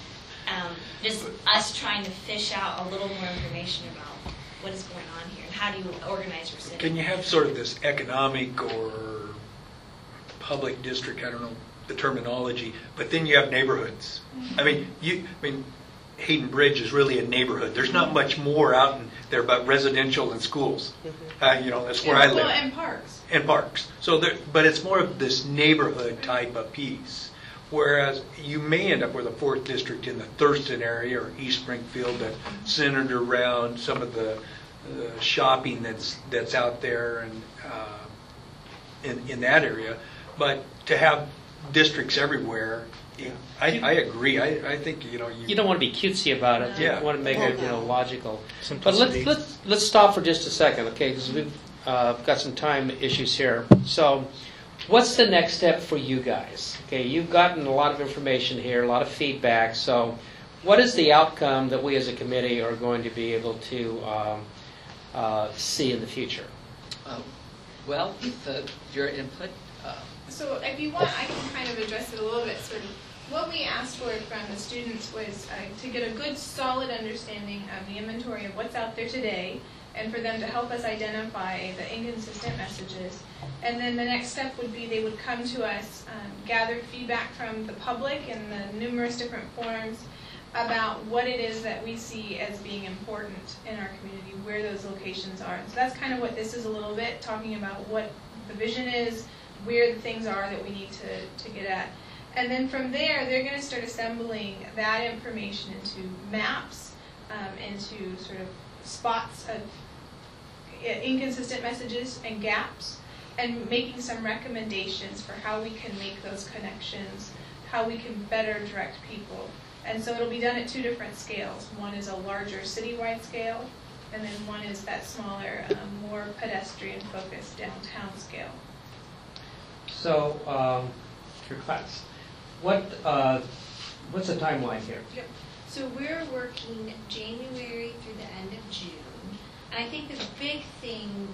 just us trying to fish out a little more information about what is going on here and how do you organize your city. Can you have sort of this economic or public district, I don't know the terminology, but then you have neighborhoods. I mean, Hayden Bridge is really a neighborhood. There's not much more out in there but residential and schools. That's where I live. And parks. And parks. But it's more of this neighborhood type of piece. Whereas you may end up with a 4th district in the Thurston area or East Springfield that centered around some of the shopping that's out there and in that area. But to have districts everywhere, I agree. I think you don't want to be cutesy about it. Yeah. You want to make it logical. Simplicity. But let's stop for just a second, okay? Because we've got some time issues here. So, what's the next step for you guys? Okay, you've gotten a lot of information here, a lot of feedback. So, what is the outcome that we as a committee are going to be able to see in the future? Well, your input. So if you want, I can kind of address it a little bit. Sort of what we asked for from the students was to get a good, solid understanding of the inventory of what's out there today, and for them to help us identify the inconsistent messages. And then the next step would be they would come to us, gather feedback from the public in the numerous different forums about what it is that we see as being important in our community, where those locations are. So that's kind of what this is a little bit, talking about what the vision is, where the things are that we need to get at. And then from there, they're going to start assembling that information into maps, into sort of spots of inconsistent messages and gaps, and making some recommendations for how we can make those connections, how we can better direct people. And so it'll be done at 2 different scales. One is a larger citywide scale, and then one is that smaller, more pedestrian-focused downtown scale. So, your class, what's the timeline here? Yep. So we're working January through the end of June. And I think the big thing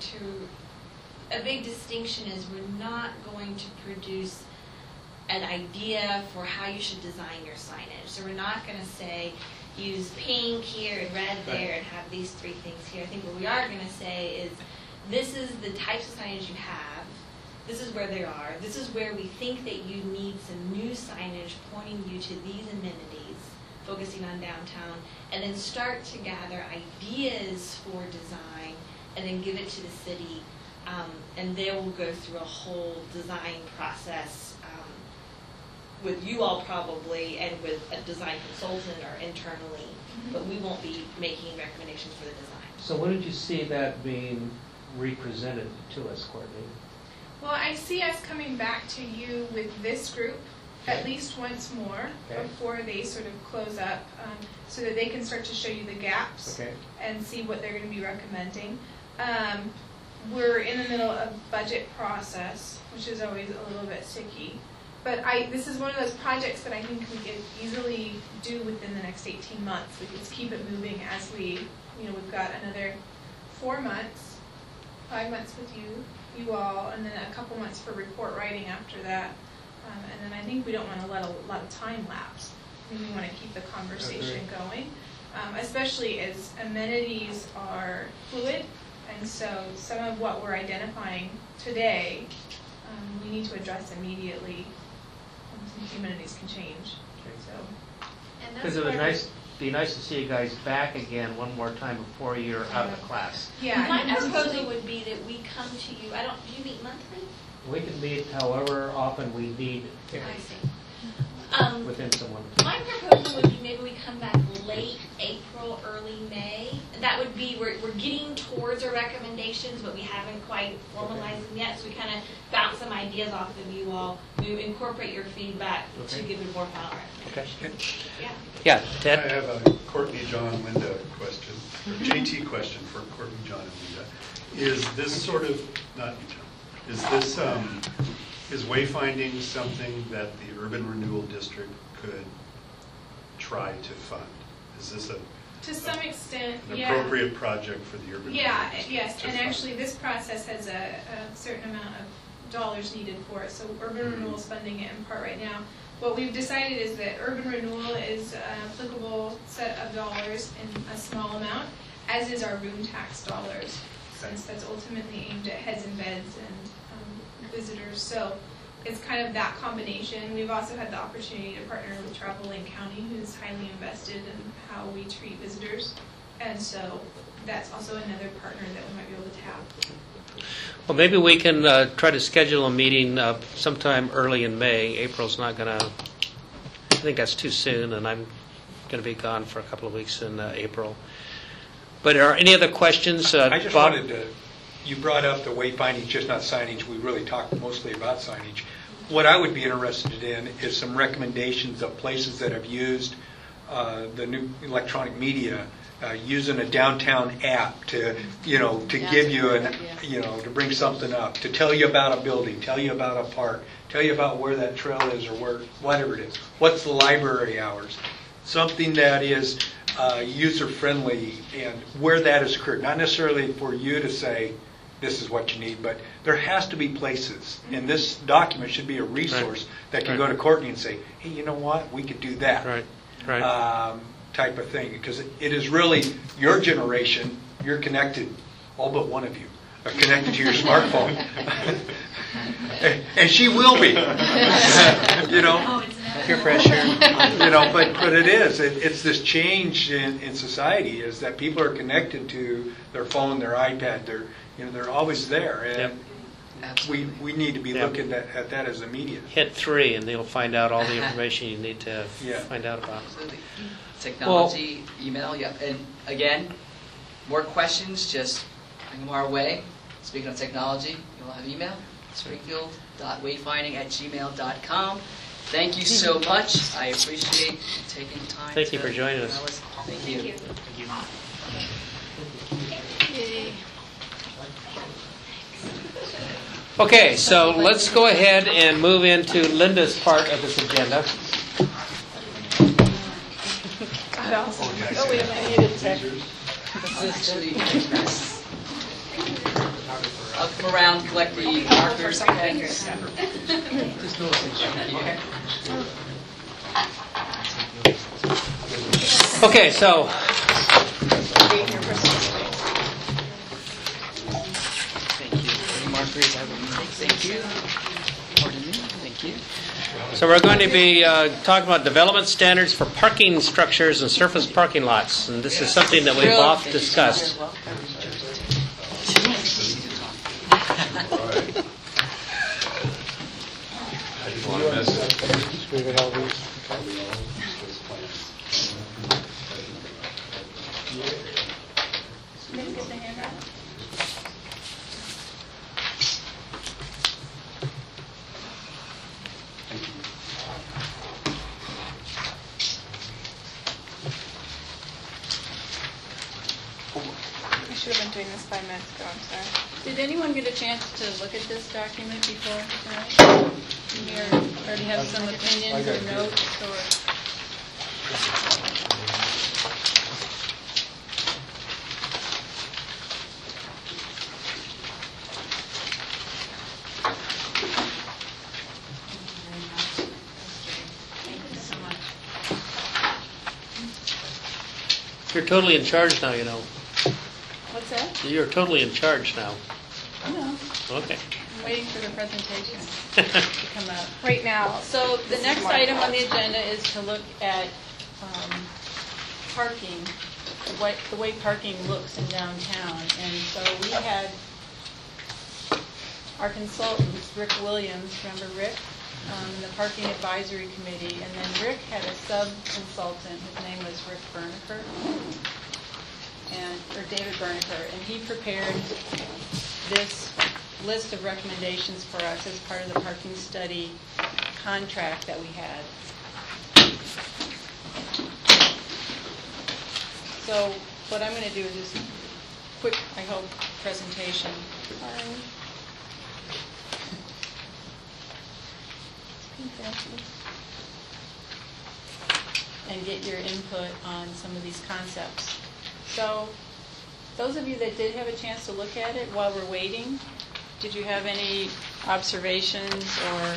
a big distinction is we're not going to produce an idea for how you should design your signage. So we're not going to say, use pink here and red there and have these 3 things here. I think what we are going to say is, this is the types of signage you have. This is where they are. This is where we think that you need some new signage pointing you to these amenities, focusing on downtown, and then start to gather ideas for design and then give it to the city. And they will go through a whole design process with you all probably and with a design consultant or internally, but we won't be making recommendations for the design. So when did you see that being represented to us, Courtney? Well, I see us coming back to you with this group at least once more Okay. before they sort of close up, so that they can start to show you the gaps Okay. and see what they're going to be recommending. We're in the middle of budget process, which is always a little bit sticky. But this is one of those projects that I think we could easily do within the next 18 months. We could just keep it moving as we've got another 4 months, 5 months with you all, and then a couple months for report writing after that. And then I think we don't want to let a lot of time lapse. I think we want to keep the conversation going, especially as amenities are fluid. And so some of what we're identifying today, we need to address immediately. Some amenities can change. So, Because it would be nice to see you guys back again one more time before you're out of the class. Yeah. My proposal would be that we come to you. Do you meet monthly? We can meet however often we need I see. within someone. My proposal would be maybe we come back late April, early May. That would be, we're getting towards our recommendations, but we haven't quite formalized them yet. So we kind of bounce some ideas off of you all. We incorporate your feedback to give a more final recommendation. Okay. Yeah. Yeah, Ted? I have a Courtney, John, Linda question, or JT question for Courtney, John, and Linda. Is this sort of, not you, John, is wayfinding something that the Urban Renewal District could try to fund? Is this to some extent, an yeah. appropriate project for the Urban Renewal District? Yes, to and fund? actually this process has a certain amount of dollars needed for it. So Urban Renewal is funding it in part right now. What we've decided is that Urban Renewal is an applicable set of dollars in a small amount, as is our room tax dollars, since that's ultimately aimed at heads and beds and visitors. So it's kind of that combination. We've also had the opportunity to partner with Travel Lake County, who's highly invested in how we treat visitors. And so that's also another partner that we might be able to tap. Well, maybe we can try to schedule a meeting sometime early in May. April's not going to, I think that's too soon, and I'm going to be gone for a couple of weeks in April. But are any other questions? I just Bob? wanted to, you brought up the wayfinding, just not signage. We really talked mostly about signage. What I would be interested in is some recommendations of places that have used the new electronic media, using a downtown app to, to give you to bring something up, to tell you about a building, tell you about a park, tell you about where that trail is or whatever it is. What's the library hours? Something that is user-friendly and where that has occurred. Not necessarily for you to say, this is what you need, but there has to be places, and this document should be a resource that can go to Courtney and say, hey, you know what, we could do that. Right. Type of thing, because it is really your generation. You're connected, all but one of you are connected to your smartphone, and she will be. Peer pressure. But it is. It's this change in society is that people are connected to their phone, their iPad. They're always there, and we need to be looking at that as immediate. Hit 3, and you'll find out all the information you need to find out about. Absolutely. Technology, email, and again, more questions, just bring them our way. Speaking of technology, you'll have email, springfield.wayfinding@gmail.com. Thank you so much. I appreciate you taking time. Thank you for joining us. Thank you. Okay, so let's go ahead and move into Linda's part of this agenda. Oh, wait a minute, you didn't say. Actually, I'll come around, collect the markers. Okay, so Thank you. Thank you. So we're going to be talking about development standards for parking structures and surface parking lots, and this is something that we've oft discussed. minutes ago, I'm sorry. Did anyone get a chance to look at this document before tonight? You already have some opinions or notes or? You're totally in charge now, you know. What's that? You're totally in charge now. No, Okay. I'm waiting for the presentation to come out. Right now. So the next item on the agenda is to look at parking, the way parking looks in downtown. And so we had our consultants, Rick Williams, remember Rick? The Parking Advisory Committee, and then Rick had a sub-consultant, his name was Rick Berniker, or David Berniker, and he prepared this list of recommendations for us as part of the parking study contract that we had. So what I'm going to do is just quick, I hope, presentation. And get your input on some of these concepts. So, those of you that did have a chance to look at it while we're waiting, did you have any observations or?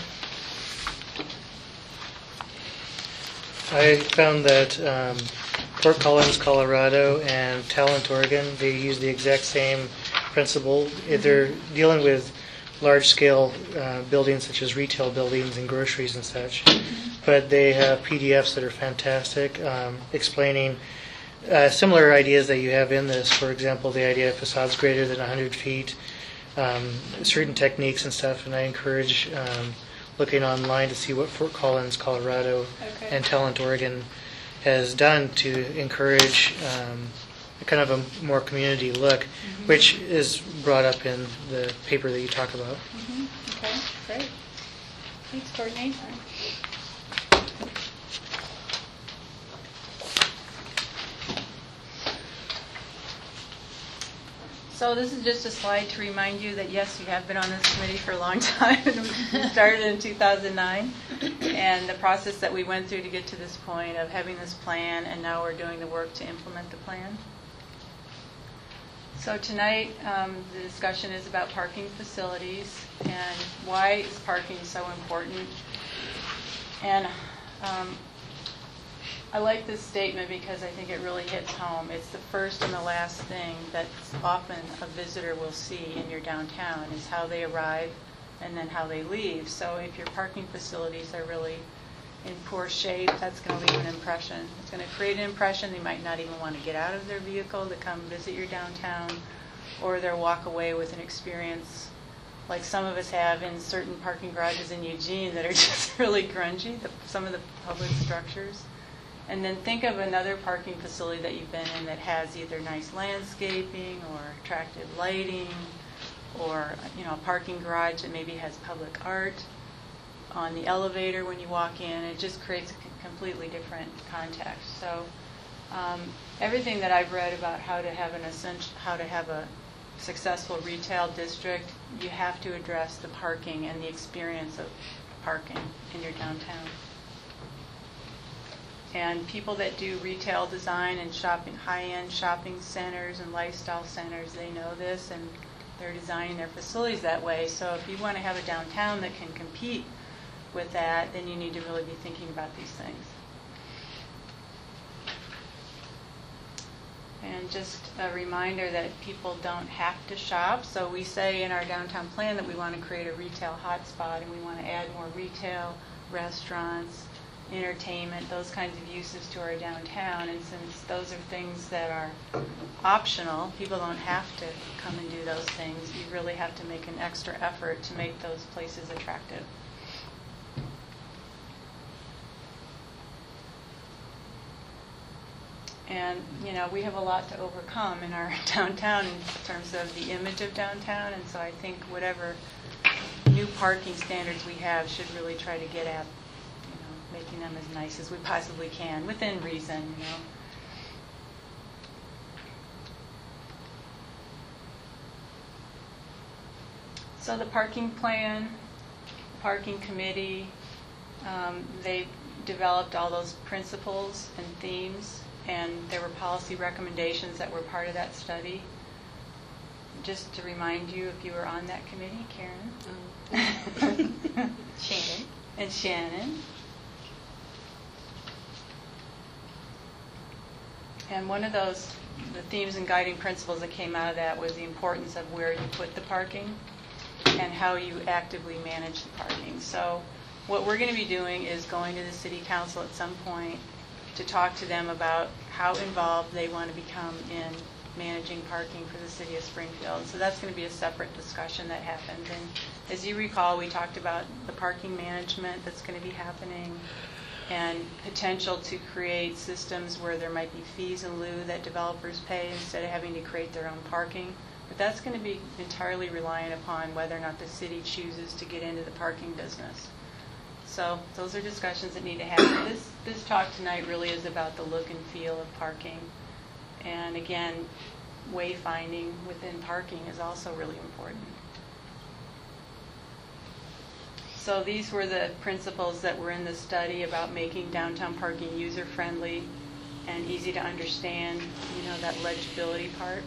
I found that Fort Collins, Colorado, and Talent, Oregon, they use the exact same principle. They're dealing with large-scale buildings such as retail buildings and groceries and such. But they have PDFs that are fantastic, explaining similar ideas that you have in this. For example, the idea of facades greater than 100 feet, certain techniques and stuff. And I encourage looking online to see what Fort Collins, Colorado, and Talent, Oregon has done to encourage kind of a more community look, which is brought up in the paper that you talk about. Okay, great. Thanks, Courtney. So this is just a slide to remind you that yes, you have been on this committee for a long time. We started in 2009, and the process that we went through to get to this point of having this plan, and now we're doing the work to implement the plan. So tonight, the discussion is about parking facilities and why is parking so important. And I like this statement because I think it really hits home. It's the first and the last thing that often a visitor will see in your downtown is how they arrive and then how they leave. So if your parking facilities are really in poor shape, that's going to leave an impression. It's going to create an impression. They might not even want to get out of their vehicle to come visit your downtown, or they'll walk away with an experience like some of us have in certain parking garages in Eugene that are just really grungy, some of the public structures. And then think of another parking facility that you've been in that has either nice landscaping or attractive lighting, or a parking garage that maybe has public art on the elevator when you walk in. It just creates a completely different context. So everything that I've read about how to have a successful retail district, you have to address the parking and the experience of parking in your downtown. And people that do retail design and shopping, high-end shopping centers and lifestyle centers, they know this, and they're designing their facilities that way. So if you want to have a downtown that can compete with that, then you need to really be thinking about these things. And just a reminder that people don't have to shop. So we say in our downtown plan that we want to create a retail hotspot, and we want to add more retail, restaurants, entertainment, those kinds of uses to our downtown. And since those are things that are optional, people don't have to come and do those things. You really have to make an extra effort to make those places attractive. And, we have a lot to overcome in our downtown in terms of the image of downtown. And so I think whatever new parking standards we have should really try to get at, making them as nice as we possibly can, within reason, So the parking plan, parking committee, they developed all those principles and themes, and there were policy recommendations that were part of that study. Just to remind you, if you were on that committee, Karen. Shannon. And Shannon. And one of those, the themes and guiding principles that came out of that was the importance of where you put the parking and how you actively manage the parking. So what we're going to be doing is going to the city council at some point to talk to them about how involved they want to become in managing parking for the city of Springfield. So that's going to be a separate discussion that happens. And as you recall, we talked about the parking management that's going to be happening and potential to create systems where there might be fees in lieu that developers pay instead of having to create their own parking. But that's going to be entirely reliant upon whether or not the city chooses to get into the parking business. So those are discussions that need to happen. This talk tonight really is about the look and feel of parking. And again, wayfinding within parking is also really important. So these were the principles that were in the study about making downtown parking user-friendly and easy to understand, you know, that legibility part.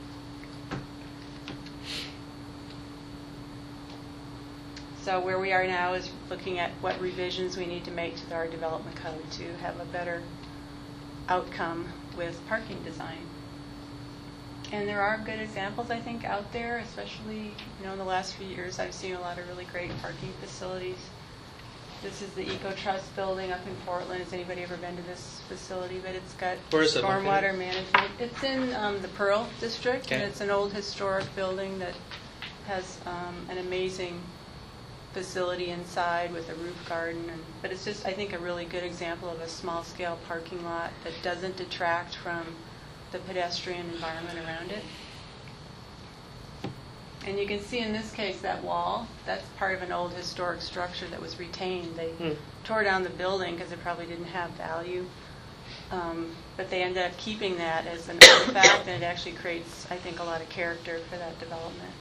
So where we are now is looking at what revisions we need to make to our development code to have a better outcome with parking design. And there are good examples, I think, out there, especially, you know, in the last few years I've seen a lot of really great parking facilities. This is the EcoTrust building up in Portland. Has anybody ever been to this facility? But it's got Where is it stormwater located? management. It's in the Pearl District, Okay. and it's an old historic building that has an amazing facility inside with a roof garden. But it's just, I think, a really good example of a small-scale parking lot that doesn't detract from the pedestrian environment around it. And you can see in this case that wall, that's part of an old historic structure that was retained. They tore down the building because it probably didn't have value. But they ended up keeping that as an artifact, and it actually creates, I think, a lot of character for that development.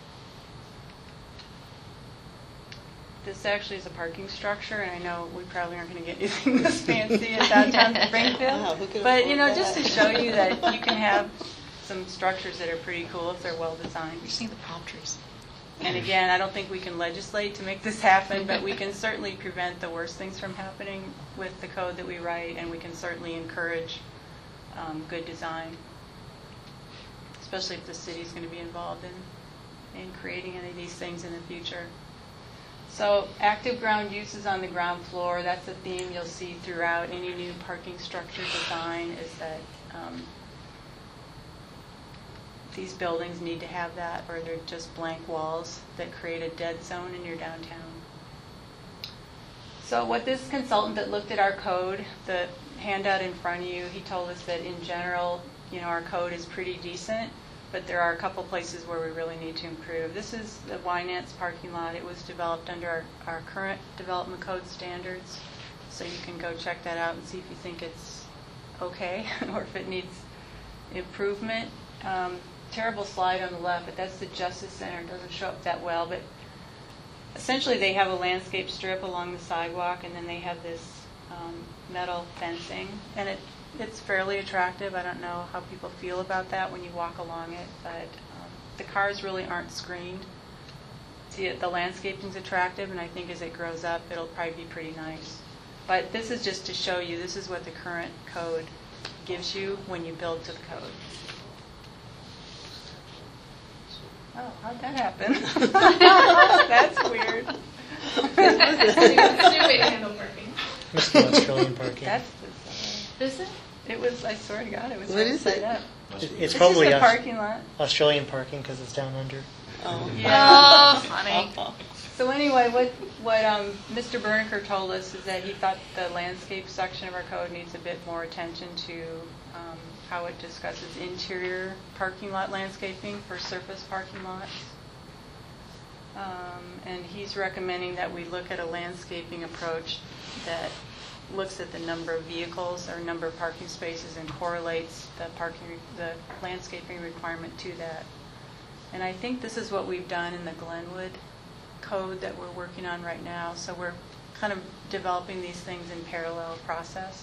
This actually is a parking structure, and I know we probably aren't going to get anything this fancy in downtown Springfield. But, you know, just to show you that you can have some structures that are pretty cool if they're well designed. You're seeing the palm trees. And again, I don't think we can legislate to make this happen, but we can certainly prevent the worst things from happening with the code that we write, and we can certainly encourage good design, especially if the city's going to be involved in creating any of these things in the future. So active ground uses on the ground floor, that's a theme you'll see throughout any new parking structure design, is that these buildings need to have that, or they're just blank walls that create a dead zone in your downtown. So what this consultant that looked at our code, the handout in front of you, he told us that in general, you know, our code is pretty decent, but there are a couple places where we really need to improve. This is the Winance parking lot. It was developed under our current development code standards, so you can go check that out and see if you think it's okay or if it needs improvement. Terrible slide on the left, but that's the Justice Center. It doesn't show up that well, but essentially they have a landscape strip along the sidewalk, and then they have this metal fencing, and it's fairly attractive. I don't know how people feel about that when you walk along it, but the cars really aren't screened. See, the landscaping's attractive, and I think as it grows up, it'll probably be pretty nice. But this is just to show you, this is what the current code gives you when you build to the code. Oh, how'd that happen? That's weird. That's a new way to handle parking. Missed the Australian parking. That's bizarre. Is it? It was, I swear to God, it was What is set it? up. It's probably just a parking lot. Australian parking because it's down under. Oh. Yeah. Oh, funny. So anyway, what Mr. Berniker told us is that he thought the landscape section of our code needs a bit more attention to how it discusses interior parking lot landscaping for surface parking lots. And he's recommending that we look at a landscaping approach that looks at the number of vehicles or number of parking spaces and correlates the landscaping requirement to that. And I think this is what we've done in the Glenwood code that we're working on right now. So we're kind of developing these things in parallel process.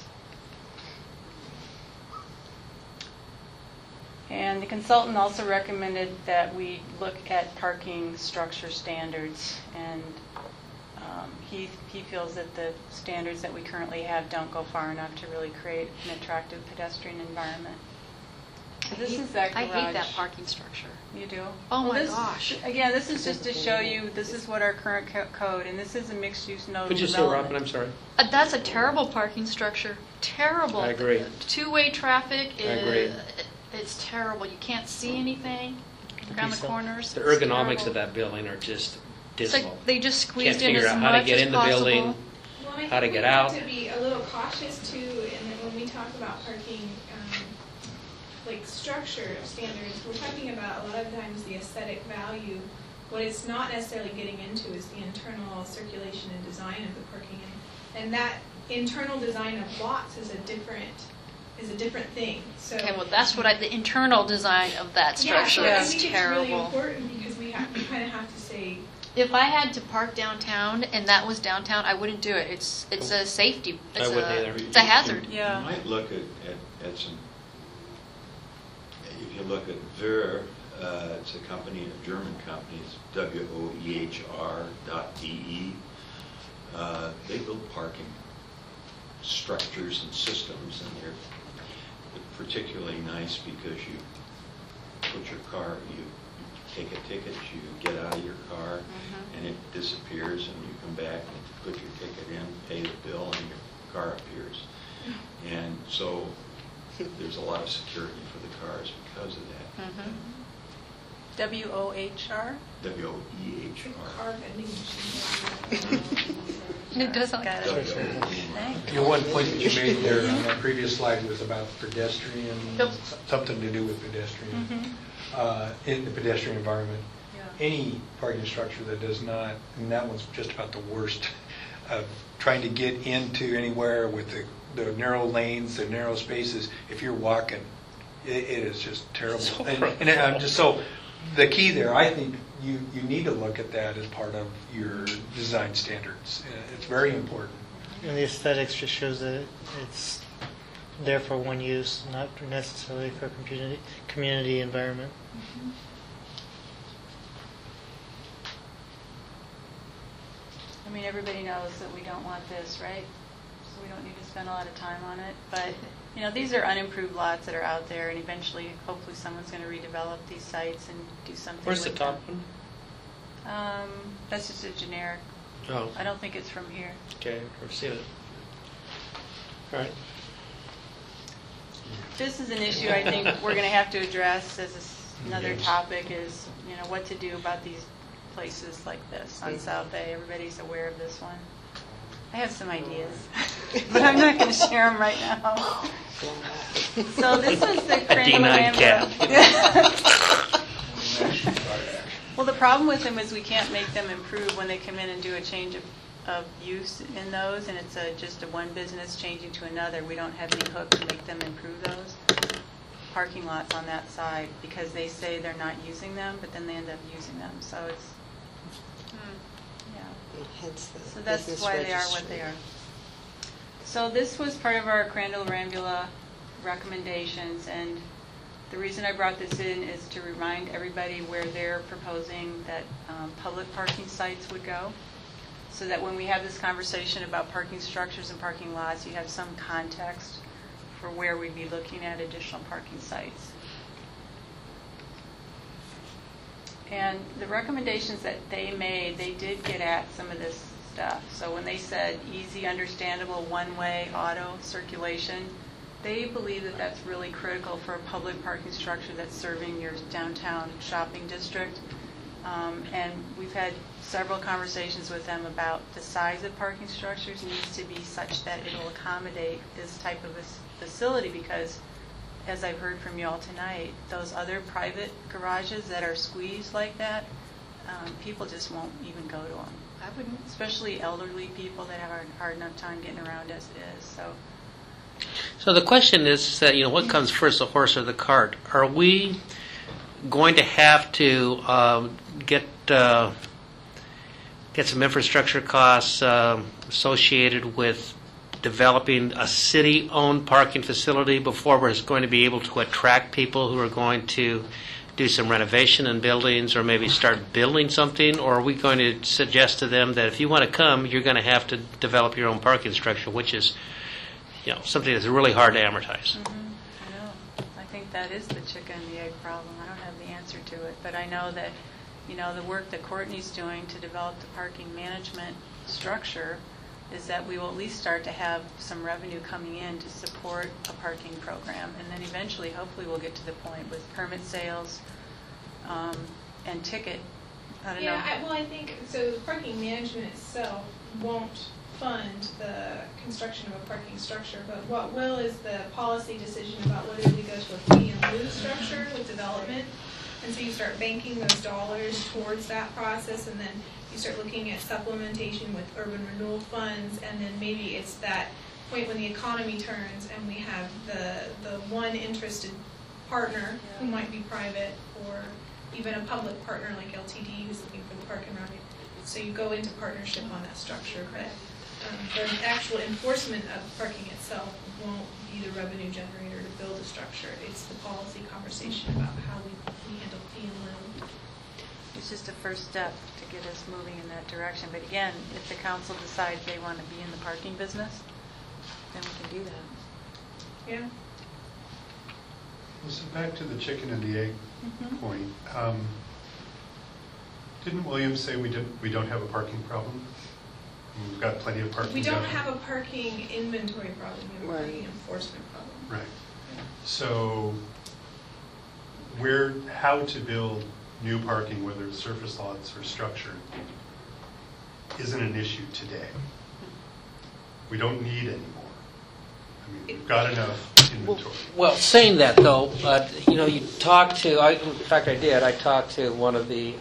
And the consultant also recommended that we look at parking structure standards, and he feels that the standards that we currently have don't go far enough to really create an attractive pedestrian environment. So this is that garage. I hate that parking structure. You do? Oh Well, my this- gosh. Again, this is just to show you, this is what our current code, and this is a mixed-use node Could you say, development. Robin, I'm sorry? That's a terrible parking structure. Terrible. I agree. Two-way traffic I agree. It's terrible. You can't see anything around the corners. The It's ergonomics terrible. of that building are just It's dismal. like they just squeezed Can't in figure as out how to much get as in the possible. building, Well, I how to think get we out. have to be a little cautious too, and then when we talk about parking, like structure standards, we're talking about a lot of times the aesthetic value. What it's not necessarily getting into is the internal circulation and design of the parking, and that internal design of lots is a different thing. So Okay, well, that's what the internal design of that structure yeah, is so I think terrible. It's really important because we kind of have to say. If I had to park downtown and that was downtown, I wouldn't do it. It's a safety. It's It's a hazard. You might look at some, if you look at Ver, it's a company, a German company, it's WOEHR.de. They build parking structures and systems, and they're particularly nice because you put your car, you take a ticket, you get out of your car, and it disappears, and you come back and put your ticket in, pay the bill, and your car appears. And so there's a lot of security for the cars because of that. WOHR? WOEHR. Car vending It does sound Got good. One point that you made there on that previous slide was about pedestrian, Yep. something to do with pedestrian, in the pedestrian environment. Any parking structure that does not, and that one's just about the worst, of trying to get into anywhere with the narrow lanes, the narrow spaces, if you're walking, it is just terrible. And I'm just so, the key there, I think you need to look at that as part of your design standards. It's very important. And the aesthetics just shows that it's there for one use, not necessarily for community environment. I mean, everybody knows that we don't want this, right? So we don't need to spend a lot of time on it. But, you know, these are unimproved lots that are out there, and eventually, hopefully, someone's going to redevelop these sites and do something Where's the with top them. one? That's just a generic. Oh. I don't think it's from here. Okay, I've seen it. All right. This is an issue I think we're going to have to address as another Yes. topic is, you know, what to do about these places like this on South Bay. Everybody's aware of this one. I have some ideas, but I'm not going to share them right now. So this is the D9 cap. Well, the problem with them is we can't make them improve when they come in and do a change of use in those, and it's just a one business changing to another. We don't have any hook to make them improve those parking lots on that side because they say they're not using them, but then they end up using them. So it's, Hence the so that's business why they are registry. what they are. So this was part of our Crandall Rambula recommendations, and the reason I brought this in is to remind everybody where they're proposing that public parking sites would go, so that when we have this conversation about parking structures and parking lots, you have some context for where we'd be looking at additional parking sites. And the recommendations that they made, they did get at some of this stuff. So when they said easy, understandable, one-way auto circulation, they believe that that's really critical for a public parking structure that's serving your downtown shopping district. And we've had several conversations with them about the size of parking structures needs to be such that it'll accommodate this type of a facility because, as I've heard from you all tonight, those other private garages that are squeezed like that, people just won't even go to them. I wouldn't. Especially elderly people that have a hard enough time getting around as it is. So the question is that, you know, what comes first, the horse or the cart? Are we going to have to get get some infrastructure costs associated with developing a city-owned parking facility before we're going to be able to attract people who are going to do some renovation in buildings or maybe start building something? Or are we going to suggest to them that if you want to come, you're going to have to develop your own parking structure, which is, something that's really hard to amortize? I know. I think that is the chicken and the egg problem. I don't have the answer to it, but I know that, the work that Courtney's doing to develop the parking management structure is that we will at least start to have some revenue coming in to support a parking program. And then eventually, hopefully, we'll get to the point with permit sales and ticket. I don't know. I think, so the parking management itself won't fund the construction of a parking structure, but what will is the policy decision about whether we go to a fee and lieu structure with development. And so you start banking those dollars towards that process, and then you start looking at supplementation with urban renewal funds, and then maybe it's that point when the economy turns and we have the one interested partner who might be private or even a public partner like LTD who's looking for the park and ride. So you go into partnership on that structure, but the actual enforcement of parking itself won't be the revenue generator to build a structure. It's the policy conversation about how we handle fee and lieu. It's just a first step to get us moving in that direction. But again, if the council decides they want to be in the parking business, then we can do that. Yeah. So back to the chicken and the egg point. Didn't Williams say we don't have a parking problem? We've got plenty of parking. We don't have a parking inventory problem. We have a parking enforcement problem. Right. So how to build new parking, whether it's surface lots or structured, isn't an issue today. We don't need any more. I mean, we've got enough inventory. Well, saying that though, you talk to, I talked to one of the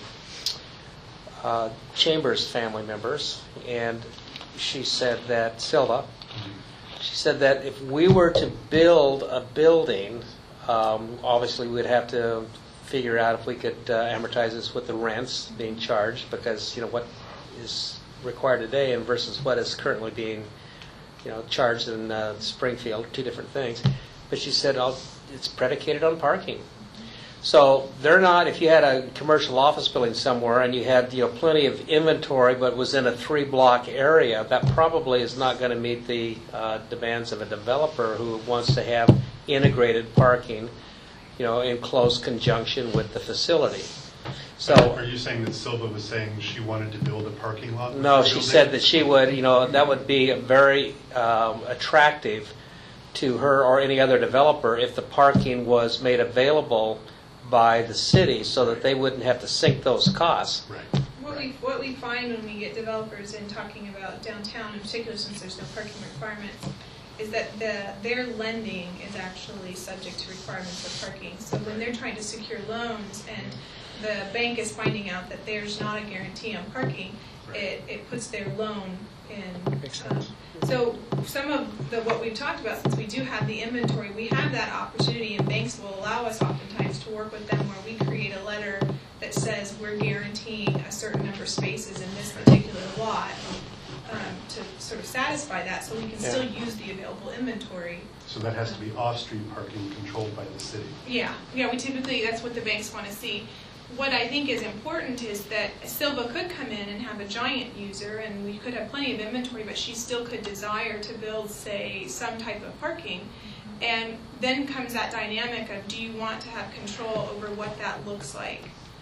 Chambers family members, and she said that, Silva, she said that if we were to build a building, obviously we'd have to figure out if we could amortize this with the rents being charged, because what is required today and versus what is currently being charged in Springfield, two different things. But she said it's predicated on parking. So they're not, if you had a commercial office building somewhere and you had plenty of inventory but was in a 3-block area, that probably is not going to meet the demands of a developer who wants to have integrated parking, in close conjunction with the facility. So, are you saying that Silva was saying she wanted to build a parking lot? No, she said that she would, that would be very attractive to her or any other developer if the parking was made available by the city so that they wouldn't have to sink those costs. Right. What we find when we get developers in talking about downtown, in particular since there's no parking requirements, is that their lending is actually subject to requirements of parking. So when they're trying to secure loans and the bank is finding out that there's not a guarantee on parking, it puts their loan in. Makes sense. So some of what we've talked about, since we do have the inventory, we have that opportunity, and banks will allow us oftentimes to work with them where we create a letter that says we're guaranteeing a certain number of spaces in this particular lot to sort of satisfy that, so we can still use the available inventory. So that has to be off-street parking controlled by the city. Yeah, we typically, that's what the banks want to see. What I think is important is that Silva could come in and have a giant user, and we could have plenty of inventory, but she still could desire to build, say, some type of parking. And then comes that dynamic of, do you want to have control over what that looks like?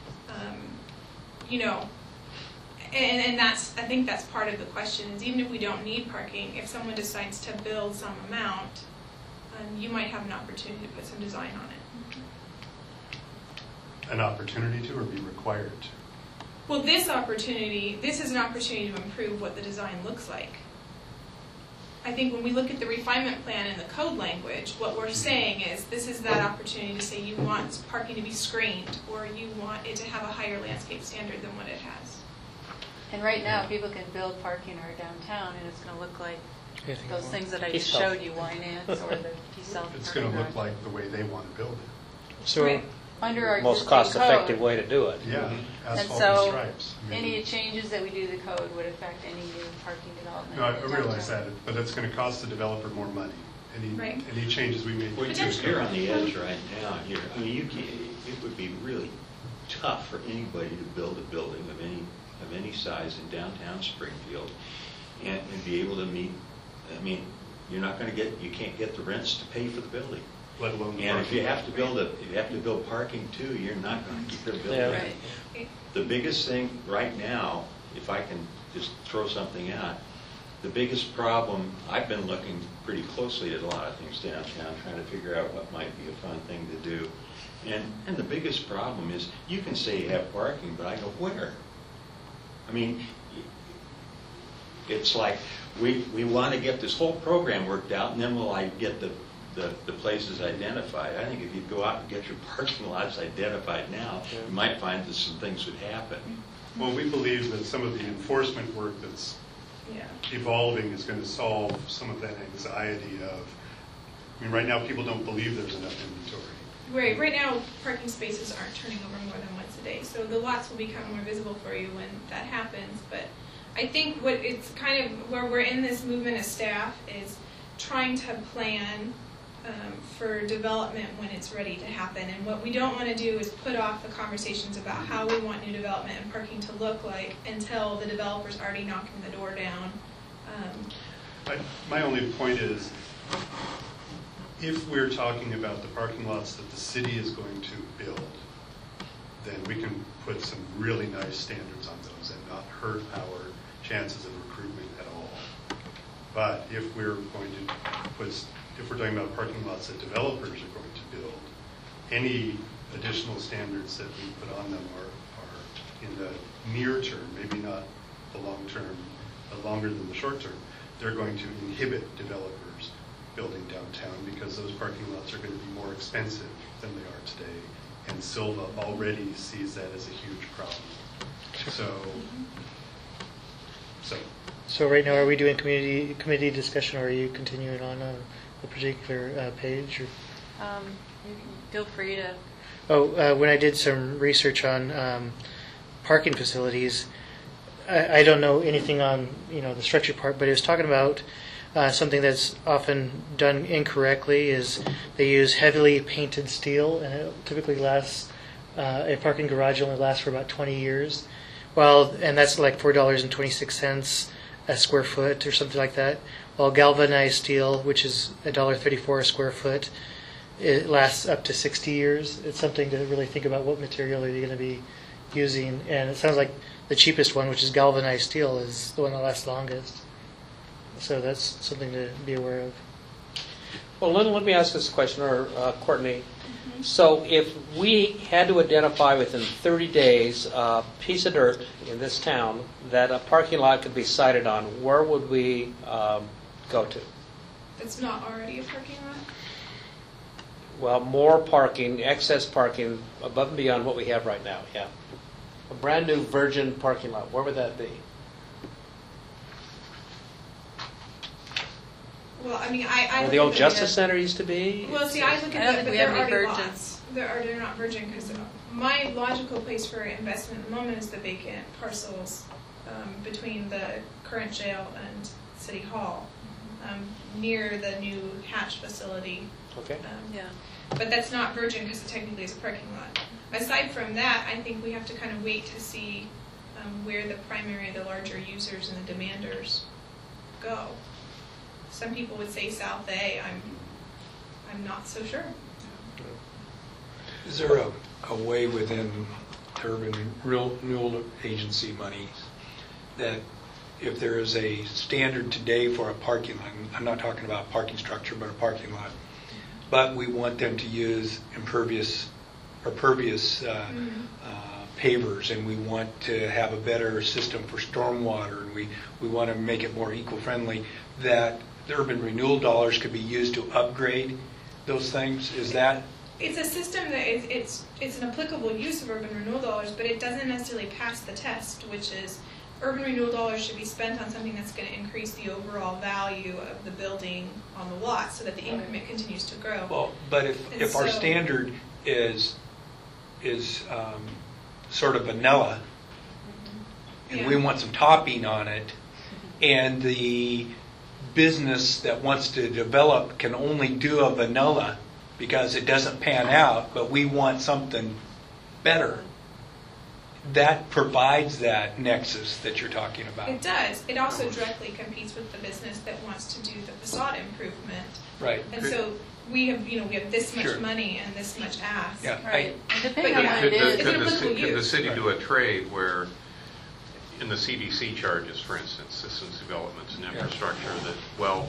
And that's, I think that's part of the question, is even if we don't need parking, if someone decides to build some amount, you might have an opportunity to put some design on it. An opportunity to, or be required to? Well, this is an opportunity to improve what the design looks like. I think when we look at the refinement plan and the code language, what we're saying is this is that opportunity to say you want parking to be screened, or you want it to have a higher landscape standard than what it has. And right now, people can build parking in our downtown, and it's going to look like those things that I just showed you, Winans or the Peace South. It's going to look like the way they want to build it. So under our most existing cost-effective code. way to do it. Yeah, And asphalt so, and stripes. I mean, any changes that we do to the code would affect any new parking development. No, I in realize downtown. that, but it's going to cost the developer more money. Right. Any changes we make. Well, to you're on the edge right now here. I mean, it would be really tough for anybody to build a building of any size in downtown Springfield and be able to meet, I mean, you can't get the rents to pay for the building. Let alone the And if parking. you have to build parking too, you're not going to get a building. Yeah. Right. The biggest thing right now, if I can just throw something out, the biggest problem, I've been looking pretty closely at a lot of things downtown, trying to figure out what might be a fun thing to do. And the biggest problem is, you can say you have parking, but I go, where? I mean, it's like, we want to get this whole program worked out, and then will I get the places identified. I think if you go out and get your parking lots identified now, you might find that some things would happen. Well, we believe that some of the enforcement work that's evolving is going to solve some of that anxiety of, I mean, right now people don't believe there's enough inventory. Right now, parking spaces aren't turning over more than once a day, so the lots will become more visible for you when that happens. But I think what it's kind of where we're in this movement as staff is trying to plan for development when it's ready to happen. And what we don't want to do is put off the conversations about how we want new development and parking to look like until the developer's already knocking the door down. My only point is, if we're talking about the parking lots that the city is going to build, then we can put some really nice standards on those and not hurt our chances of recruitment at all. But if we're talking about parking lots that developers are going to build, any additional standards that we put on them are in the near term, maybe not the long term, but longer than the short term. They're going to inhibit developers building downtown because those parking lots are going to be more expensive than they are today. And Silva already sees that as a huge problem. So right now, are we doing committee discussion, or are you continuing on a particular page? Or? You can feel free to. When I did some research on parking facilities, I don't know anything on the structure part, but it was talking about something that's often done incorrectly is they use heavily painted steel, and it typically lasts. A parking garage only lasts for about 20 years. And that's like $4.26 a square foot or something like that. While galvanized steel, which is $1.34 a square foot, it lasts up to 60 years. It's something to really think about. What material are you going to be using? And it sounds like the cheapest one, which is galvanized steel, is the one that lasts longest. So that's something to be aware of. Well, let me ask this question, or Courtney. So if we had to identify within 30 days a piece of dirt in this town that a parking lot could be sited on, where would we go to? That's not already a parking lot? Well, more parking, excess parking, above and beyond what we have right now, yeah. A brand new virgin parking lot, where would that be? Well, I mean, Where the old Justice Center used to be? Well, see, I look I don't at that, think but we they're have any already virgins. lots. They're not virgin, because my logical place for investment at the moment is the vacant parcels between the current jail and City Hall, near the new Hatch facility. Okay. Yeah. But that's not virgin because it technically is a parking lot. Aside from that, I think we have to kind of wait to see where the larger users and the demanders go. Some people would say South A. I'm not so sure. Is there a way within urban renewal agency money that if there is a standard today for a parking lot, I'm not talking about parking structure, but a parking lot, but we want them to use impervious or pervious pavers, and we want to have a better system for stormwater, and we want to make it more eco-friendly, that the urban renewal dollars could be used to upgrade those things? Is that? It's a system that it's an applicable use of urban renewal dollars, but it doesn't necessarily pass the test, which is urban renewal dollars should be spent on something that's going to increase the overall value of the building on the lot so that the increment continues to grow. Well, but if our standard is is sort of vanilla, and we want some topping on it, and the business that wants to develop can only do a vanilla because it doesn't pan out, but we want something better. That provides that nexus that you're talking about. It does. It also directly competes with the business that wants to do the facade improvement. Right. And so we have this much Sure. money and this much ask. Yeah. Right. And But depending on yeah, what it is. it's an applicable Could the use. city do a trade where, in the CDC charges, for instance, systems development and infrastructure, that, well,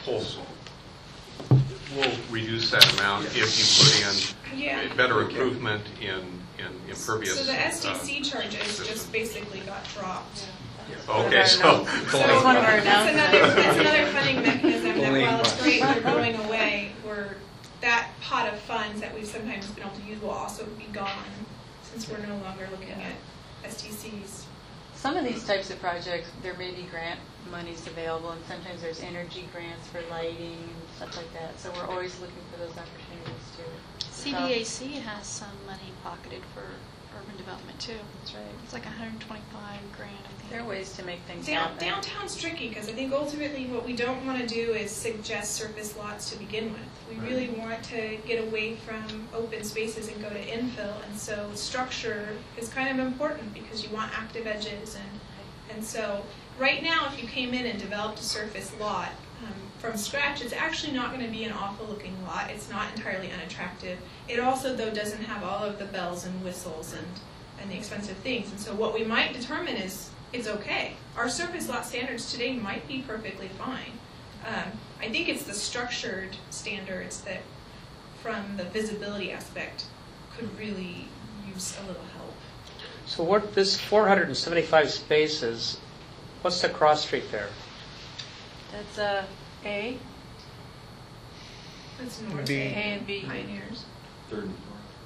we'll reduce that amount if you put in a better improvement in impervious. So the SDC charges just basically got dropped. Okay, so. That's another funding mechanism that while it's great they're going away, that pot of funds that we've sometimes been able to use will also be gone since we're no longer looking at STCs. Some of these types of projects, there may be grant monies available, and sometimes there's energy grants for lighting and stuff like that. So we're always looking for those opportunities too. CDAC has some money pocketed for urban development too. That's right. It's like 125 grand, I think. There are ways to make things happen. Downtown's tricky because I think ultimately what we don't want to do is suggest surface lots to begin with. We really want to get away from open spaces and go to infill, and so structure is kind of important because you want active edges, and so right now if you came in and developed a surface lot from scratch, it's actually not going to be an awful looking lot. It's not entirely unattractive. It also though doesn't have all of the bells and whistles and the expensive things, and so what we might determine is it's okay. Our surface lot standards today might be perfectly fine. I think it's the structured standards that, from the visibility aspect, could really use a little help. So what this 475 spaces, what's the cross street there? That's A. That's north B. A and B. Pioneers. Third and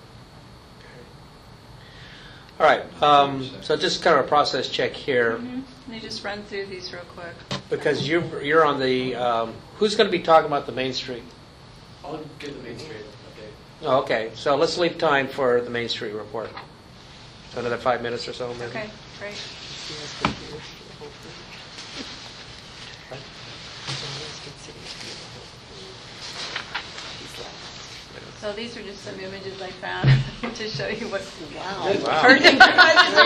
All right, so just kind of a process check here, Let me just run through these real quick. because you're on the, who's going to be talking about the Main Street? I'll give the Main Street update. Oh, okay, so let's leave time for the Main Street report. So another 5 minutes or so, maybe? Okay, great. So these are just some images I found to show you what Wow. parking garages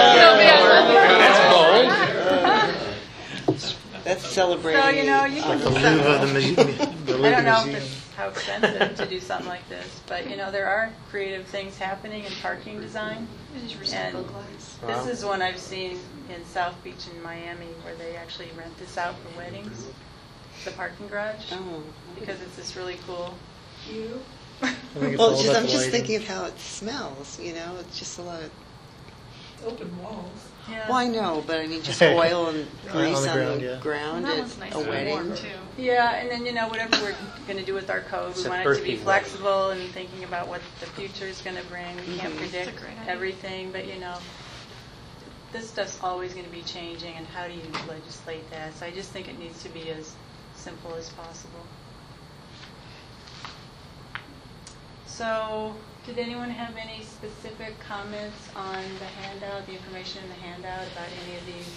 are getting. That's celebrating. So, you know, you can Like the do Louvre, something. the I Louvre don't know if Museum. it's how expensive to do something like this, but, you know, there are creative things happening in parking design. And this is one I've seen in South Beach in Miami where they actually rent this out for weddings, the parking garage, Oh. because it's this really cool view. I think it's Well, all it's just, about I'm the just lighting. thinking of how it smells, you know, it's just a lot of, Open walls. Yeah. well, I know, but I mean, just oil and grease On the on ground, the yeah. ground That at one's nice a and wedding. warm too. Yeah, and then, you know, whatever we're going to do with our code, we It's a want it to be birthday flexible and thinking about what the future is going to bring. We can't Mhm. predict That's a great idea. everything, but, you know, this stuff's always going to be changing, and how do you legislate that? So I just think it needs to be as simple as possible. So, did anyone have any specific comments on the handout, the information in the handout about any of these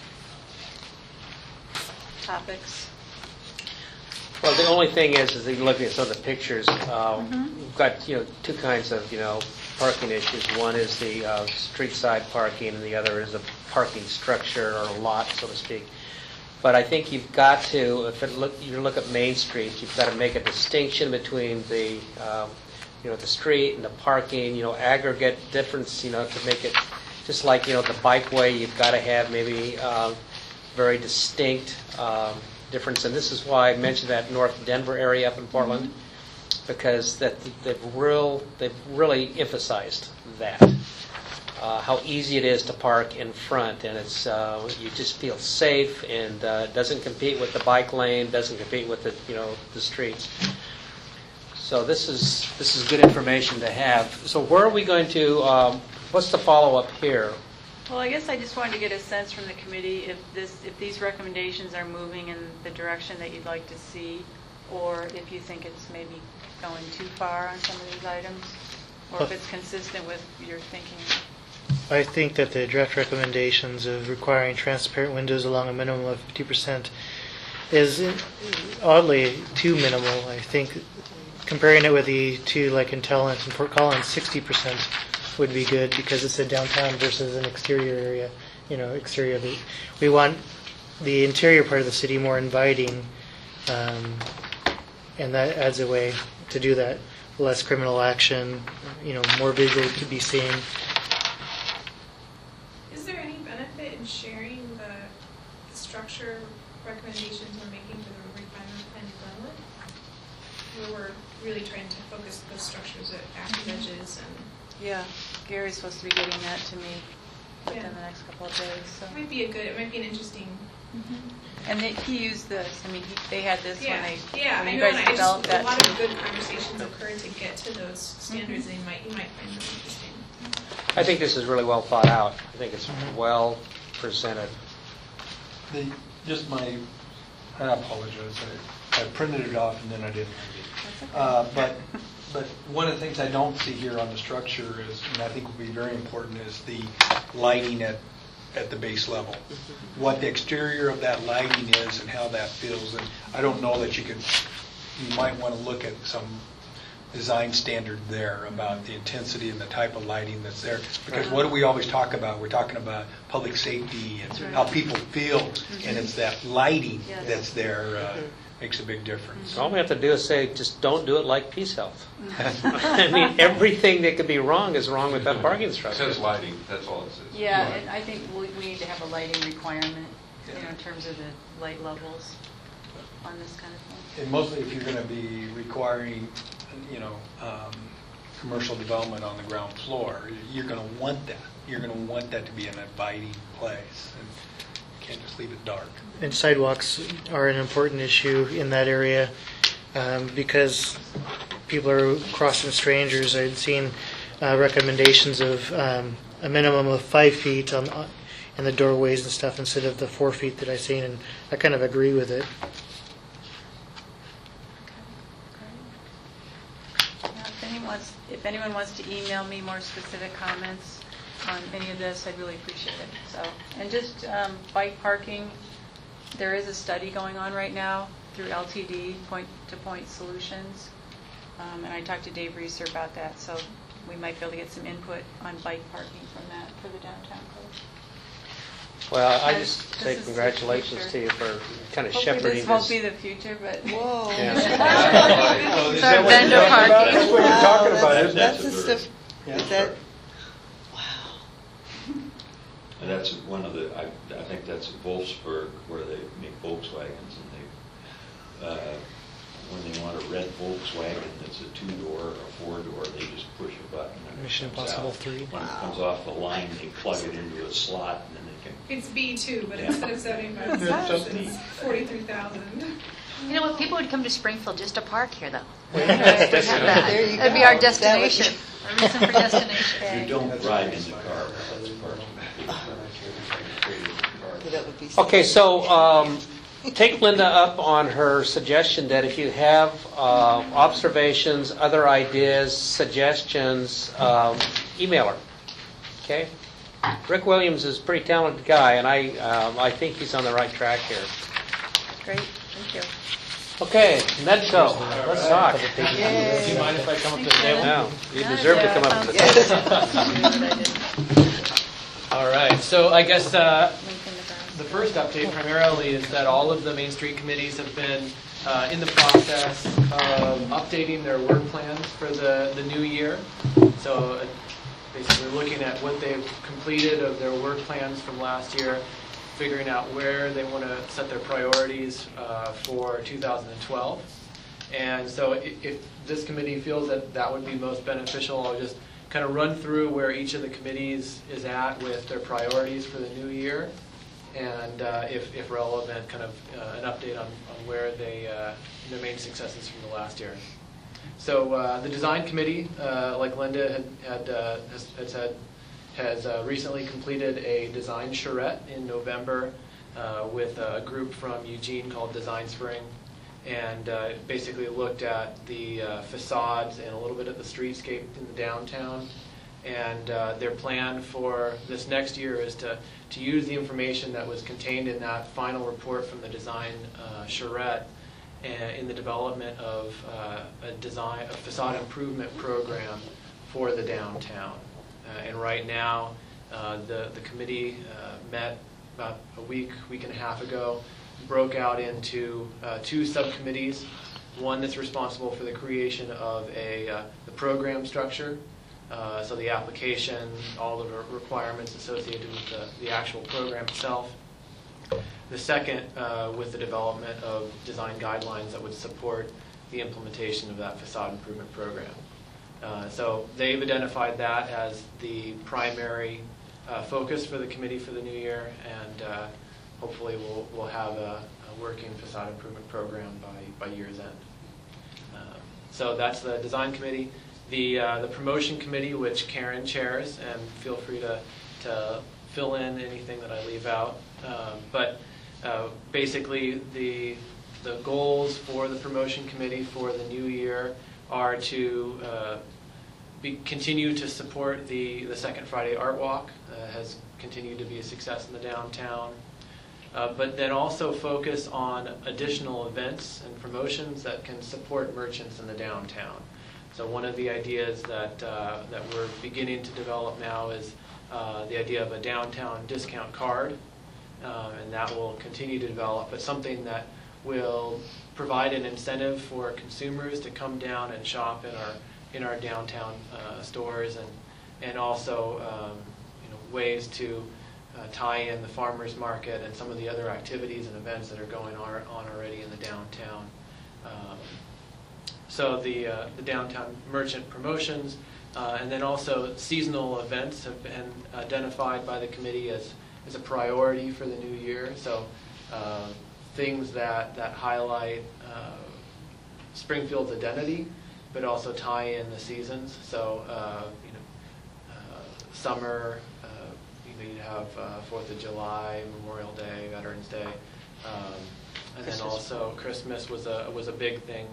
topics? Well, the only thing is that looking at some of the pictures, we've got, two kinds of, parking issues. One is the street side parking, and the other is a parking structure or a lot, so to speak. But I think you've got to, if you look at Main Street, you've got to make a distinction between the, the street and the parking, aggregate difference, to make it, just like, the bikeway, you've got to have maybe very distinct difference. And this is why I mentioned that North Denver area up in Portland, because they've really emphasized that. How easy it is to park in front, and it's you just feel safe, and it doesn't compete with the bike lane, doesn't compete with the streets. So this is good information to have. So where are we going to? What's the follow up here? Well, I guess I just wanted to get a sense from the committee if these recommendations are moving in the direction that you'd like to see, or if you think it's maybe going too far on some of these items. or if it's consistent with your thinking. I think that the draft recommendations of requiring transparent windows along a minimum of 50% is oddly too minimal. I think comparing it with the two, like in Talent and Fort Collins, 60% would be good because it's a downtown versus an exterior area. Exterior. We want the interior part of the city more inviting, and that adds a way to do that. Less criminal action, more visual to be seen. Is there any benefit in sharing the structure recommendations we're making for the refinement plan in Glenwood? Where we're really trying to focus those structures at active edges and... Yeah, Gary's supposed to be getting that to me within the next couple of days. So. It might be an interesting... And he used this. I mean, they had this when I you know, guys developed that. A lot of good conversations occurred to get to those standards, and you might find them interesting. I think this is really well thought out. I think it's well presented. I apologize. I printed it off and then I didn't read it. But one of the things I don't see here on the structure is, and I think would be very important, is the lighting at the base level. What the exterior of that lighting is and how that feels. And I don't know that you might want to look at some design standard there about the intensity and the type of lighting that's there. Because what do we always talk about? We're talking about public safety and how people feel, and it's that lighting that's there makes a big difference. All we have to do is say, just don't do it like Peace Health. I mean, everything that could be wrong is wrong with that parking structure. It says lighting, that's all it says. Yeah, and I think we need to have a lighting requirement, in terms of the light levels on this kind of thing. And mostly if you're going to be requiring, commercial development on the ground floor, you're going to want that. You're going to want that to be an inviting place. And you can't just leave it dark. And sidewalks are an important issue in that area because people are crossing strangers. I'd seen recommendations of a minimum of 5 feet in the doorways and stuff instead of the 4 feet that I've seen, and I kind of agree with it. If anyone wants to email me more specific comments on any of this, I'd really appreciate it. So, and just bike parking, there is a study going on right now through LTD, point-to-point solutions, and I talked to Dave Reeser about that, so we might be able to get some input on bike parking from that for the downtown code. Well, I just say congratulations to you for kind of shepherding this. Hopefully this won't be the future, but... Whoa. It's our vendor parking. That's what you're talking about, isn't That's it? the stuff. Is that? And that's one of the, I think that's at Wolfsburg where they make Volkswagens, and they, when they want a red Volkswagen that's a 2-door or a 4-door, they just push a button. And Mission Impossible 3. And it comes off the line, they plug it into a slot, and then they can... It's B2, but instead of 75,000, it's 43,000. You know what? People would come to Springfield just to park here, though. There you That'd go. be our destination. Our reason for destination. You don't ride in the car, that's parking. Okay, so take Linda up on her suggestion that if you have observations, other ideas, suggestions, email her. Okay? Rick Williams is a pretty talented guy, and I think he's on the right track here. Great, thank you. Okay, Medco, let's talk. Do you mind if I come up to the table? No, you deserve to come up to the table. All right, so I guess the first update primarily is that all of the Main Street committees have been in the process of updating their work plans for the new year. So basically looking at what they've completed of their work plans from last year, figuring out where they want to set their priorities for 2012. And so if this committee feels that that would be most beneficial, I'll just kind of run through where each of the committees is at with their priorities for the new year, and if relevant, kind of an update on where their main successes from the last year. So the design committee, like Linda had said, has recently completed a design charrette in November with a group from Eugene called Design Spring. and basically looked at the facades and a little bit of the streetscape in the downtown. And their plan for this next year is to use the information that was contained in that final report from the design charrette in the development of a facade improvement program for the downtown. And right now, the committee met about a week and a half ago, broke out into 2 subcommittees. One that's responsible for the creation of the program structure, so the application, all of the requirements associated with the actual program itself. The second with the development of design guidelines that would support the implementation of that facade improvement program. So they've identified that as the primary focus for the committee for the new year, and hopefully we'll have a working facade improvement program by year's end. So that's the design committee. The promotion committee, which Karen chairs, and feel free to fill in anything that I leave out. But basically, the goals for the promotion committee for the new year are to continue to support the Second Friday Art Walk. Has continued to be a success in the downtown. But then also focus on additional events and promotions that can support merchants in the downtown. So one of the ideas that we're beginning to develop now is the idea of a downtown discount card, and that will continue to develop, but something that will provide an incentive for consumers to come down and shop in our downtown stores, and also ways to tie in the farmers market and some of the other activities and events that are going on already in the downtown. So the downtown merchant promotions, and then also seasonal events have been identified by the committee as a priority for the new year. So things that highlight Springfield's identity, but also tie in the seasons. So summer, you have 4th of July, Memorial Day, Veterans Day, and then also Christmas was a big thing.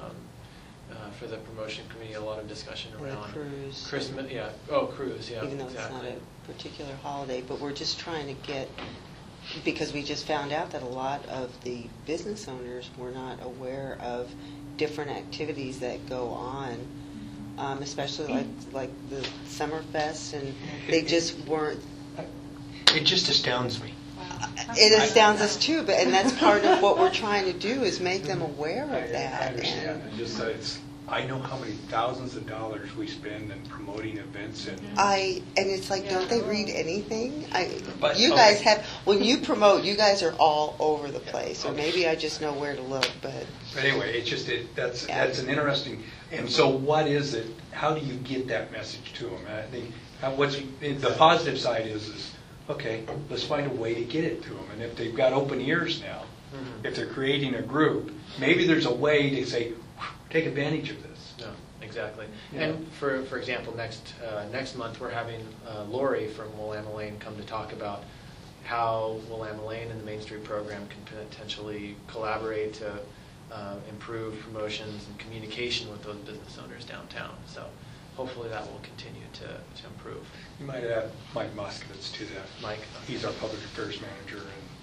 For the promotion committee, a lot of discussion around cruise. Christmas. Yeah. Cruise. Yeah. Even though exactly. it's not a particular holiday, but we're just trying to get, because we just found out that a lot of the business owners were not aware of different activities that go on, especially like the Summerfest, and they just weren't. It just astounds me. It astounds us too, and that's part of what we're trying to do is make them aware of that. I understand. And just I know how many thousands of dollars we spend in promoting events, and it's like, don't they read anything? But, you guys have, when you promote, you guys are all over the place, or maybe I just know where to look. But anyway, it's just that's an interesting. And so, what is it? How do you get that message to them? I think the positive side is okay, let's find a way to get it to them. And if they've got open ears now, if they're creating a group, maybe there's a way to say, take advantage of this. No, exactly. Yeah. And for example, next month we're having Lori from Willamette Lane come to talk about how Willamette Lane and the Main Street program can potentially collaborate to improve promotions and communication with those business owners downtown. So hopefully that will continue to improve. You might add Mike Moskowitz to that. Mike. He's our public affairs manager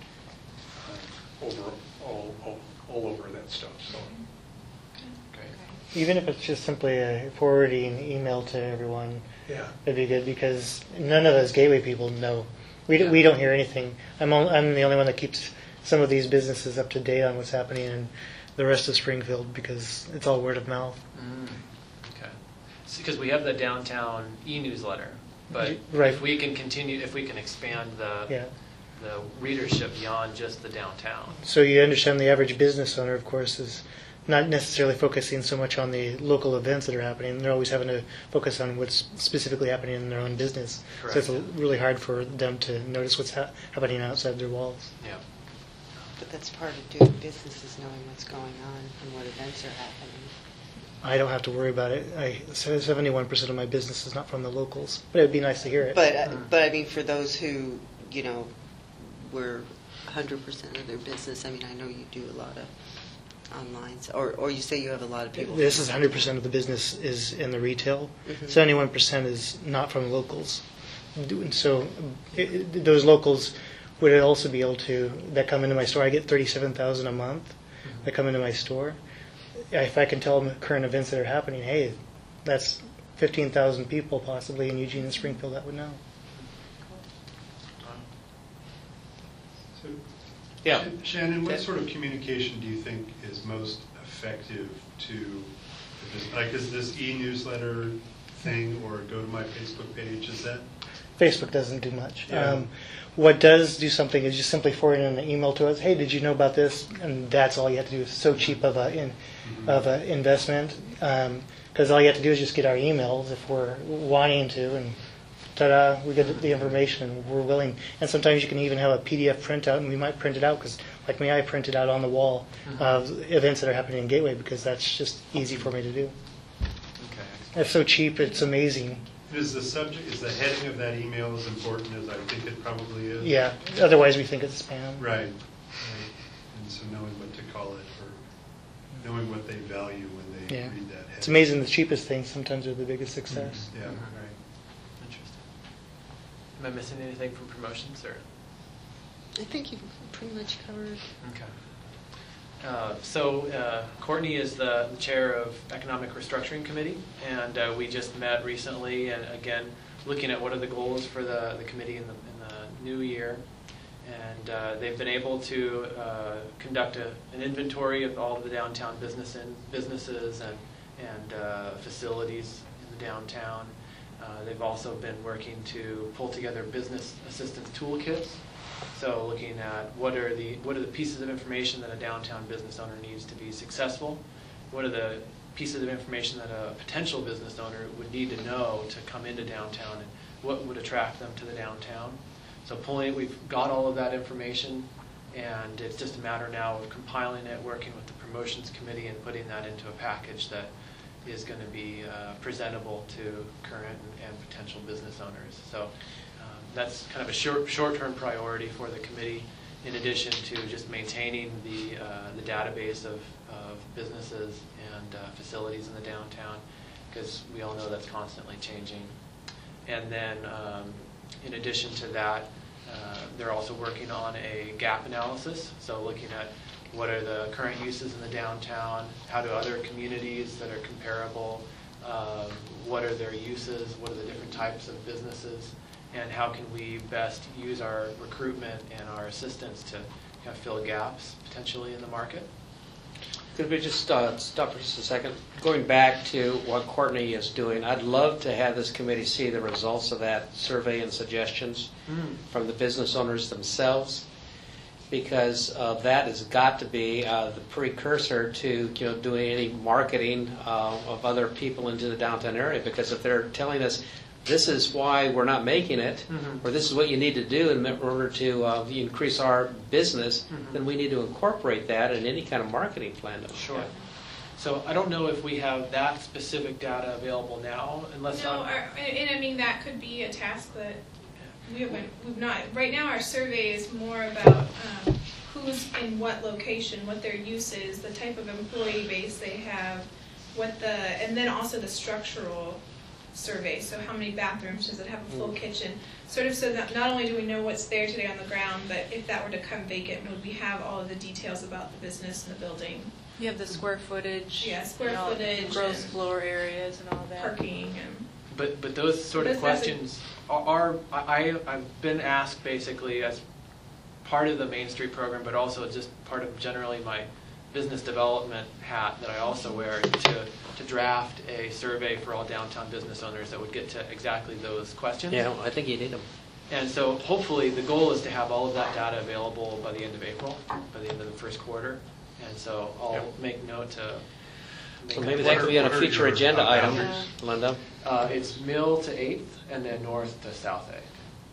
and all over that stuff. So. Great. Even if it's just simply a forwarding email to everyone, it'd be good, because none of us gateway people know. We don't hear anything. I'm the only one that keeps some of these businesses up to date on what's happening in the rest of Springfield, because it's all word of mouth. Okay. Because we have the downtown e-newsletter, but right. if we can expand the readership beyond just the downtown. So you understand the average business owner, of course, is not necessarily focusing so much on the local events that are happening. They're always having to focus on what's specifically happening in their own business. Correct. So it's really hard for them to notice what's happening outside their walls. Yeah. But that's part of doing business, is knowing what's going on and what events are happening. I don't have to worry about it. 71% of my business is not from the locals, but it would be nice to hear it. But I mean, for those who, were 100% of their business, I mean, I know you do a lot of online? Or you say you have a lot of people? This is 100% of the business is in the retail. Mhm. 71% is not from locals. So those locals would also be able to, that come into my store. I get 37,000 a month that come into my store. If I can tell them current events that are happening, hey, that's 15,000 people possibly in Eugene and Springfield that would know. So, Yeah. Shannon, what sort of communication do you think is most effective to the business? Like, is this e-newsletter thing or go to my Facebook page? Is that? Facebook doesn't do much. Yeah. What does do something is just simply forward an email to us. Hey, did you know about this? And that's all you have to do. It's so cheap of a investment because all you have to do is just get our emails if we're wanting to, and ta-da, we get the information and we're willing. And sometimes you can even have a PDF printout, and we might print it out because, like me, I print it out on the wall of events that are happening in Gateway because that's just easy for me to do. Okay. It's so cheap. It's amazing. Is the heading of that email as important as I think it probably is? Yeah. Otherwise, we think it's spam. Right. And so knowing what to call it, or knowing what they value when they Yeah. read that heading. It's amazing. The cheapest things sometimes are the biggest success. Yeah, right. Interesting. Am I missing anything from promotions, or? I think you've pretty much covered. Okay. Courtney is the chair of Economic Restructuring Committee, and we just met recently, and again, looking at what are the goals for the committee in the new year. And they've been able to conduct an inventory of all of the downtown businesses and facilities in the downtown. They've also been working to pull together business assistance toolkits. So looking at what are the pieces of information that a downtown business owner needs to be successful, what are the pieces of information that a potential business owner would need to know to come into downtown, and what would attract them to the downtown. So we've got all of that information, and it's just a matter now of compiling it, working with the promotions committee, and putting that into a package that is going to be presentable to current and potential business owners. So that's kind of a short-term priority for the committee, in addition to just maintaining the database of businesses and facilities in the downtown, because we all know that's constantly changing. And then in addition to that, they're also working on a gap analysis, so looking at what are the current uses in the downtown, how do other communities that are comparable, what are their uses, what are the different types of businesses, and how can we best use our recruitment and our assistance to kind of fill gaps potentially in the market. Could we just stop for just a second? Going back to what Courtney is doing, I'd love to have this committee see the results of that survey and suggestions from the business owners themselves, because that has got to be the precursor to doing any marketing of other people into the downtown area. Because if they're telling us this is why we're not making it, or this is what you need to do in order to increase our business, then we need to incorporate that in any kind of marketing plan. Sure. So I don't know if we have that specific data available now, unless and I mean that could be a task that we've not. Right now, our survey is more about who's in what location, what their use is, the type of employee base they have, and then also the structural survey. So how many bathrooms, does it have a full kitchen? Sort of so that not only do we know what's there today on the ground, but if that were to come vacant, would we have all of the details about the business and the building? You have the square footage. Yeah, square and all the footage. Gross and floor areas and all that. Parking. And But those sort of questions I've been asked basically as part of the Main Street program, but also just part of generally my business development hat that I also wear to draft a survey for all downtown business owners that would get to exactly those questions. Yeah, I think you need them. And so hopefully the goal is to have all of that data available by the end of April, by the end of the first quarter. And so I'll make note to... So maybe that could be on a future agenda item, Linda. It's Mill to 8th and then north to South 8th.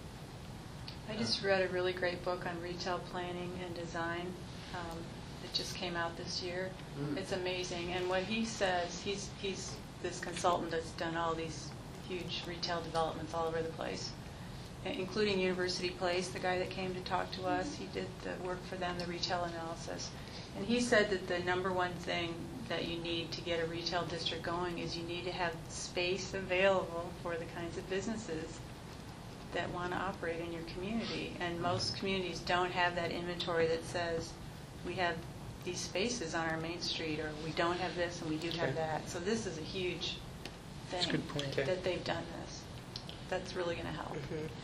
I just read a really great book on retail planning and design. It just came out this year. It's amazing. And what he says, he's this consultant that's done all these huge retail developments all over the place, including University Place, the guy that came to talk to us. He did the work for them, the retail analysis. And he said that the number one thing that you need to get a retail district going is you need to have space available for the kinds of businesses that want to operate in your community. And most communities don't have that inventory that says, we have these spaces on our main street, or we don't have this and we do have that. So this is a huge thing that they've done this. That's really going to help.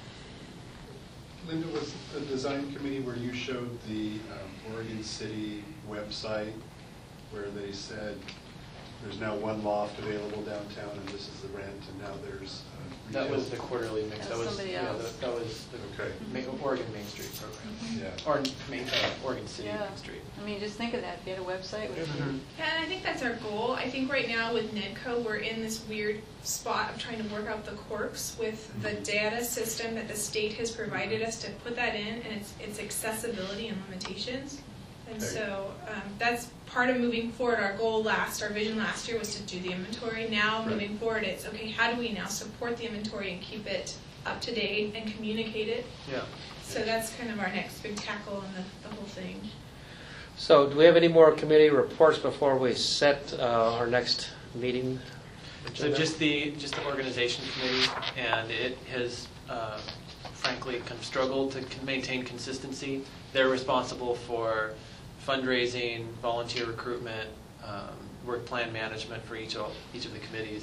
Linda, was the design committee where you showed the Oregon City website where they said there's now one loft available downtown and this is the rent, and now there's That was the quarterly mix. That was somebody yeah, else. that was the Oregon Main Street program. Yeah. Or Oregon City Yeah. Main Street. I mean, just think of that. If you had a website, would you? Yeah, and I think that's our goal. I think right now with NEDCO, we're in this weird spot of trying to work out the quirks with the data system that the state has provided us to put that in, and its accessibility and limitations. And so that's part of moving forward. Our vision last year was to do the inventory. Now moving forward, it's okay, how do we now support the inventory and keep it up to date and communicate it? Yeah. So that's kind of our next big tackle on the whole thing. So do we have any more committee reports before we set our next meeting? So just the organization committee, and it has frankly kind of struggled to maintain consistency. They're responsible for fundraising, volunteer recruitment, work plan management for each of the committees.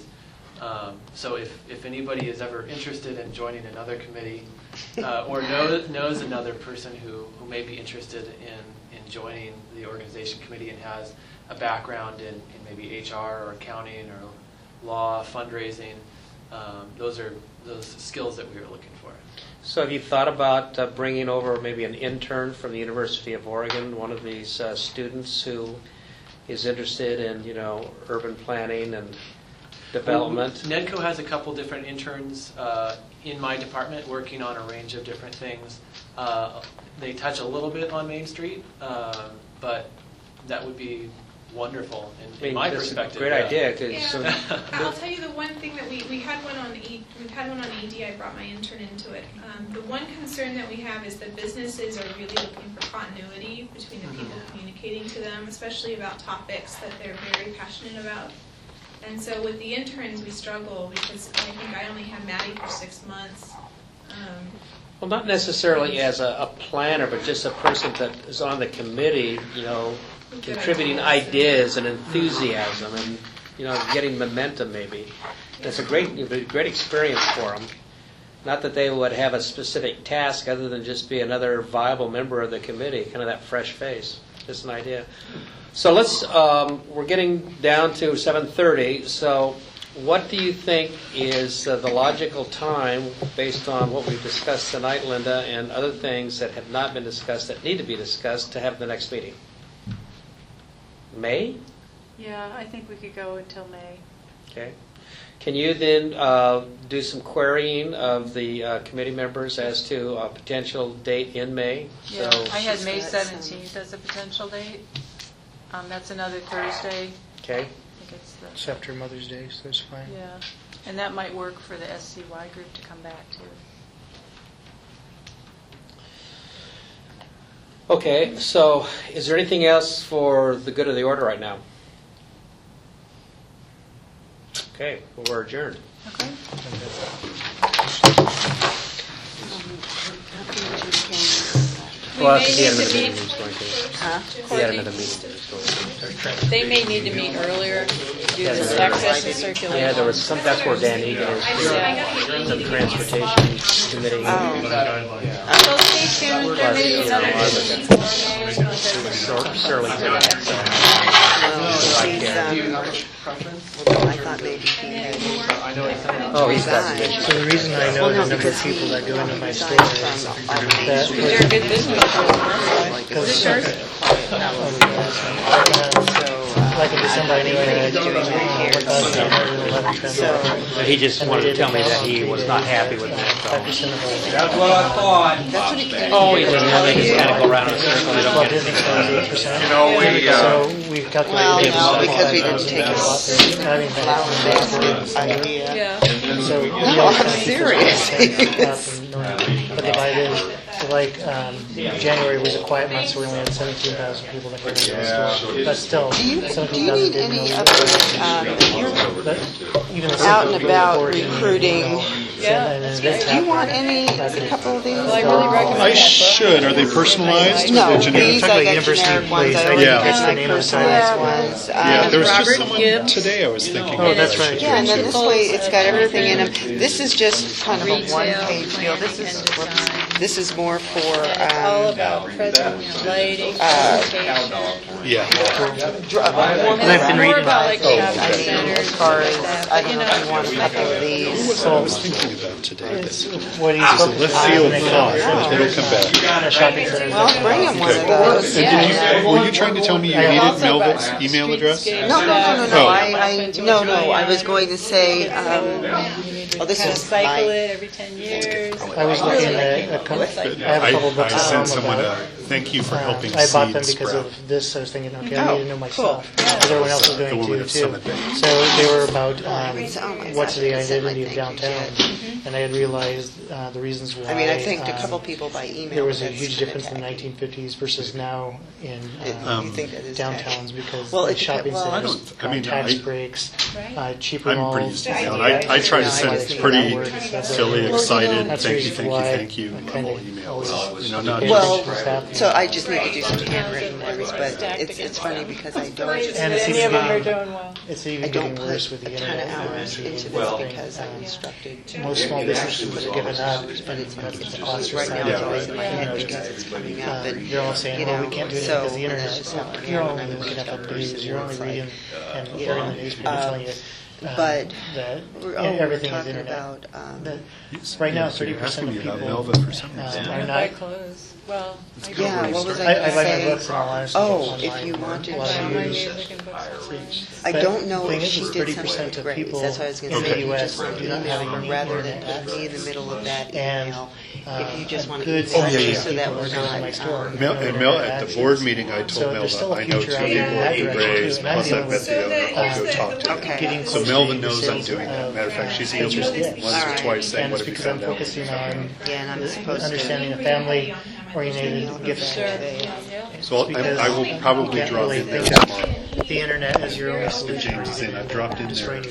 So if anybody is ever interested in joining another committee or knows another person who may be interested in joining the organization committee and has a background in maybe HR or accounting or law, fundraising, those are those skills that we were looking for. So have you thought about bringing over maybe an intern from the University of Oregon, one of these students who is interested in, urban planning and development? Well, NEDCO has a couple different interns in my department working on a range of different things. They touch a little bit on Main Street, but that would be wonderful in my that's perspective. A great idea. I'll tell you the one thing that we had one on ED. I brought my intern into it. The one concern that we have is that businesses are really looking for continuity between the people communicating to them, especially about topics that they're very passionate about. And so with the interns, we struggle because I think I only have Maddie for 6 months. Well, not necessarily as a planner, but just a person that is on the committee, contributing ideas and enthusiasm and, getting momentum maybe. It's a great experience for them. Not that they would have a specific task other than just be another viable member of the committee, kind of that fresh face. Just an idea. So we're getting down to 7:30, so what do you think is the logical time, based on what we've discussed tonight, Linda, and other things that have not been discussed that need to be discussed, to have the next meeting? May? Yeah, I think we could go until May. Okay. Can you then do some querying of the committee members as to a potential date in May? Yeah, I had May 17th as a potential date. That's another Thursday. Okay. I think It's after Mother's Day, so it's fine. Yeah, and that might work for the SCY group to come back too. Okay, so is there anything else for the good of the order right now? Okay, well, we're adjourned. Okay. Well, may he had need another to meeting meet- he was going to. Huh? He had another meeting he was going to. They may need to meet earlier due to the access and circulation. Yeah, there was some, that's where Dan Egan is, the transportation committee. So stay tuned, there may be another meeting before May. Shirley. I thought maybe he had. Oh, he's got some issues. So the reason I know the number of people that go into my store is that They're a good business. because like in December I knew I had 1,111 transactions. He just wanted to tell me that he was not happy with that. So. 5% of all. That's what I thought. Oh, he didn't. They just kind of go around in a circle. They don't Well, get business it. was 8%. So we calculated Well, no, because we didn't take a flower basket idea. Yeah. So No, I'm serious. But the divide is like January was a quiet month, so we only had 17,000 people that came into the store. But still, Do you 17,000 need didn't any know. of those, you're out and about recruiting, do you want a couple of these? I should. Are they personalized? No, Or generic? these I got generic ones, I Yeah. already got my personalized ones. Yeah, there was just Robert someone Gibbs. today I was thinking. Oh, that's right. Yeah, and then this way, it's got everything in them. This is just kind of a one-page deal. This is more for, All about lighting, Yeah. I've been reading about it. I mean, as far as, I don't know if you want a couple of these. What I was thinking about today. What he's Let's see focusing what on thought. is It'll come back. shopping centers. Well, bring them one of those. And were you trying to tell me you needed Melvin's email address? No, Oh. I was going to say, this was cycle my, it every 10 years. I was looking at a couple, I have a couple books I at home sent someone about. a thank you for helping I bought them seed because sprout. of this. I was thinking, okay, I Oh, need to know my cool. stuff. Because everyone else was The doing woman it at too. Summit Bank. So they were about Oh my what's gosh, the I sent my identity of thank you, downtown. Jen. And I had realized the reasons why. I mean, I thanked a couple people by email. There was a That's huge kinda difference in the tacky. 1950s versus now in You think that is downtowns tacky? because Well, the it shopping depends- well, centers I mean, tax I- breaks, cheaper I'm malls. pretty used to that. I try to send it pretty silly, excited, That's thank you, the reason why thank you, I the kinda whole email. always- Not Well, happening. so I just need to do some handwritten ones, but it's funny because I don't. And it's Any even of them are getting, doing well. it's even I getting don't worse put with a the ton of internet. hours into this because I'm instructed. Most small businesses have given up, But it's the cost right now is it's in my head because it's coming up. And, they're all saying, you well, know, we can't do it so because the internet. that's just how You're I'm only looking up the news. You're only reading and you hearing know, the newspaper telling you but that we're everything is talking internet. about, That right now, So you're 30% asking of me about people Melvin for some reason. are I not. buy clothes. Well, I do. yeah, what was I I going to buy my say? books in all honesty. Oh, online. if you wanted Well, Buy all my to. music and books. I But don't know the thing if is, she is did 30% something of great. people That's what I was going to in say. the If you US just want do to not have email a rather than internet. put me in the middle of that And email. If you just want to good email me sized so that people we're are going to my not. store. At the board meeting, I So told there's still Melvin, a I know two future out people there at in that Braves, direction, too. plus And I met the owner, I'll go talk to Okay. him. So Melvin knows I'm doing that. Matter of fact, she's emailed me once or Alright. twice saying, And what it's have you because I'm found out? focusing on Yeah, and I'm supposed to. understanding a family-oriented gift today. So I will probably Can't drop really in there think of tomorrow. the internet as your only solution. James is in, I've dropped in there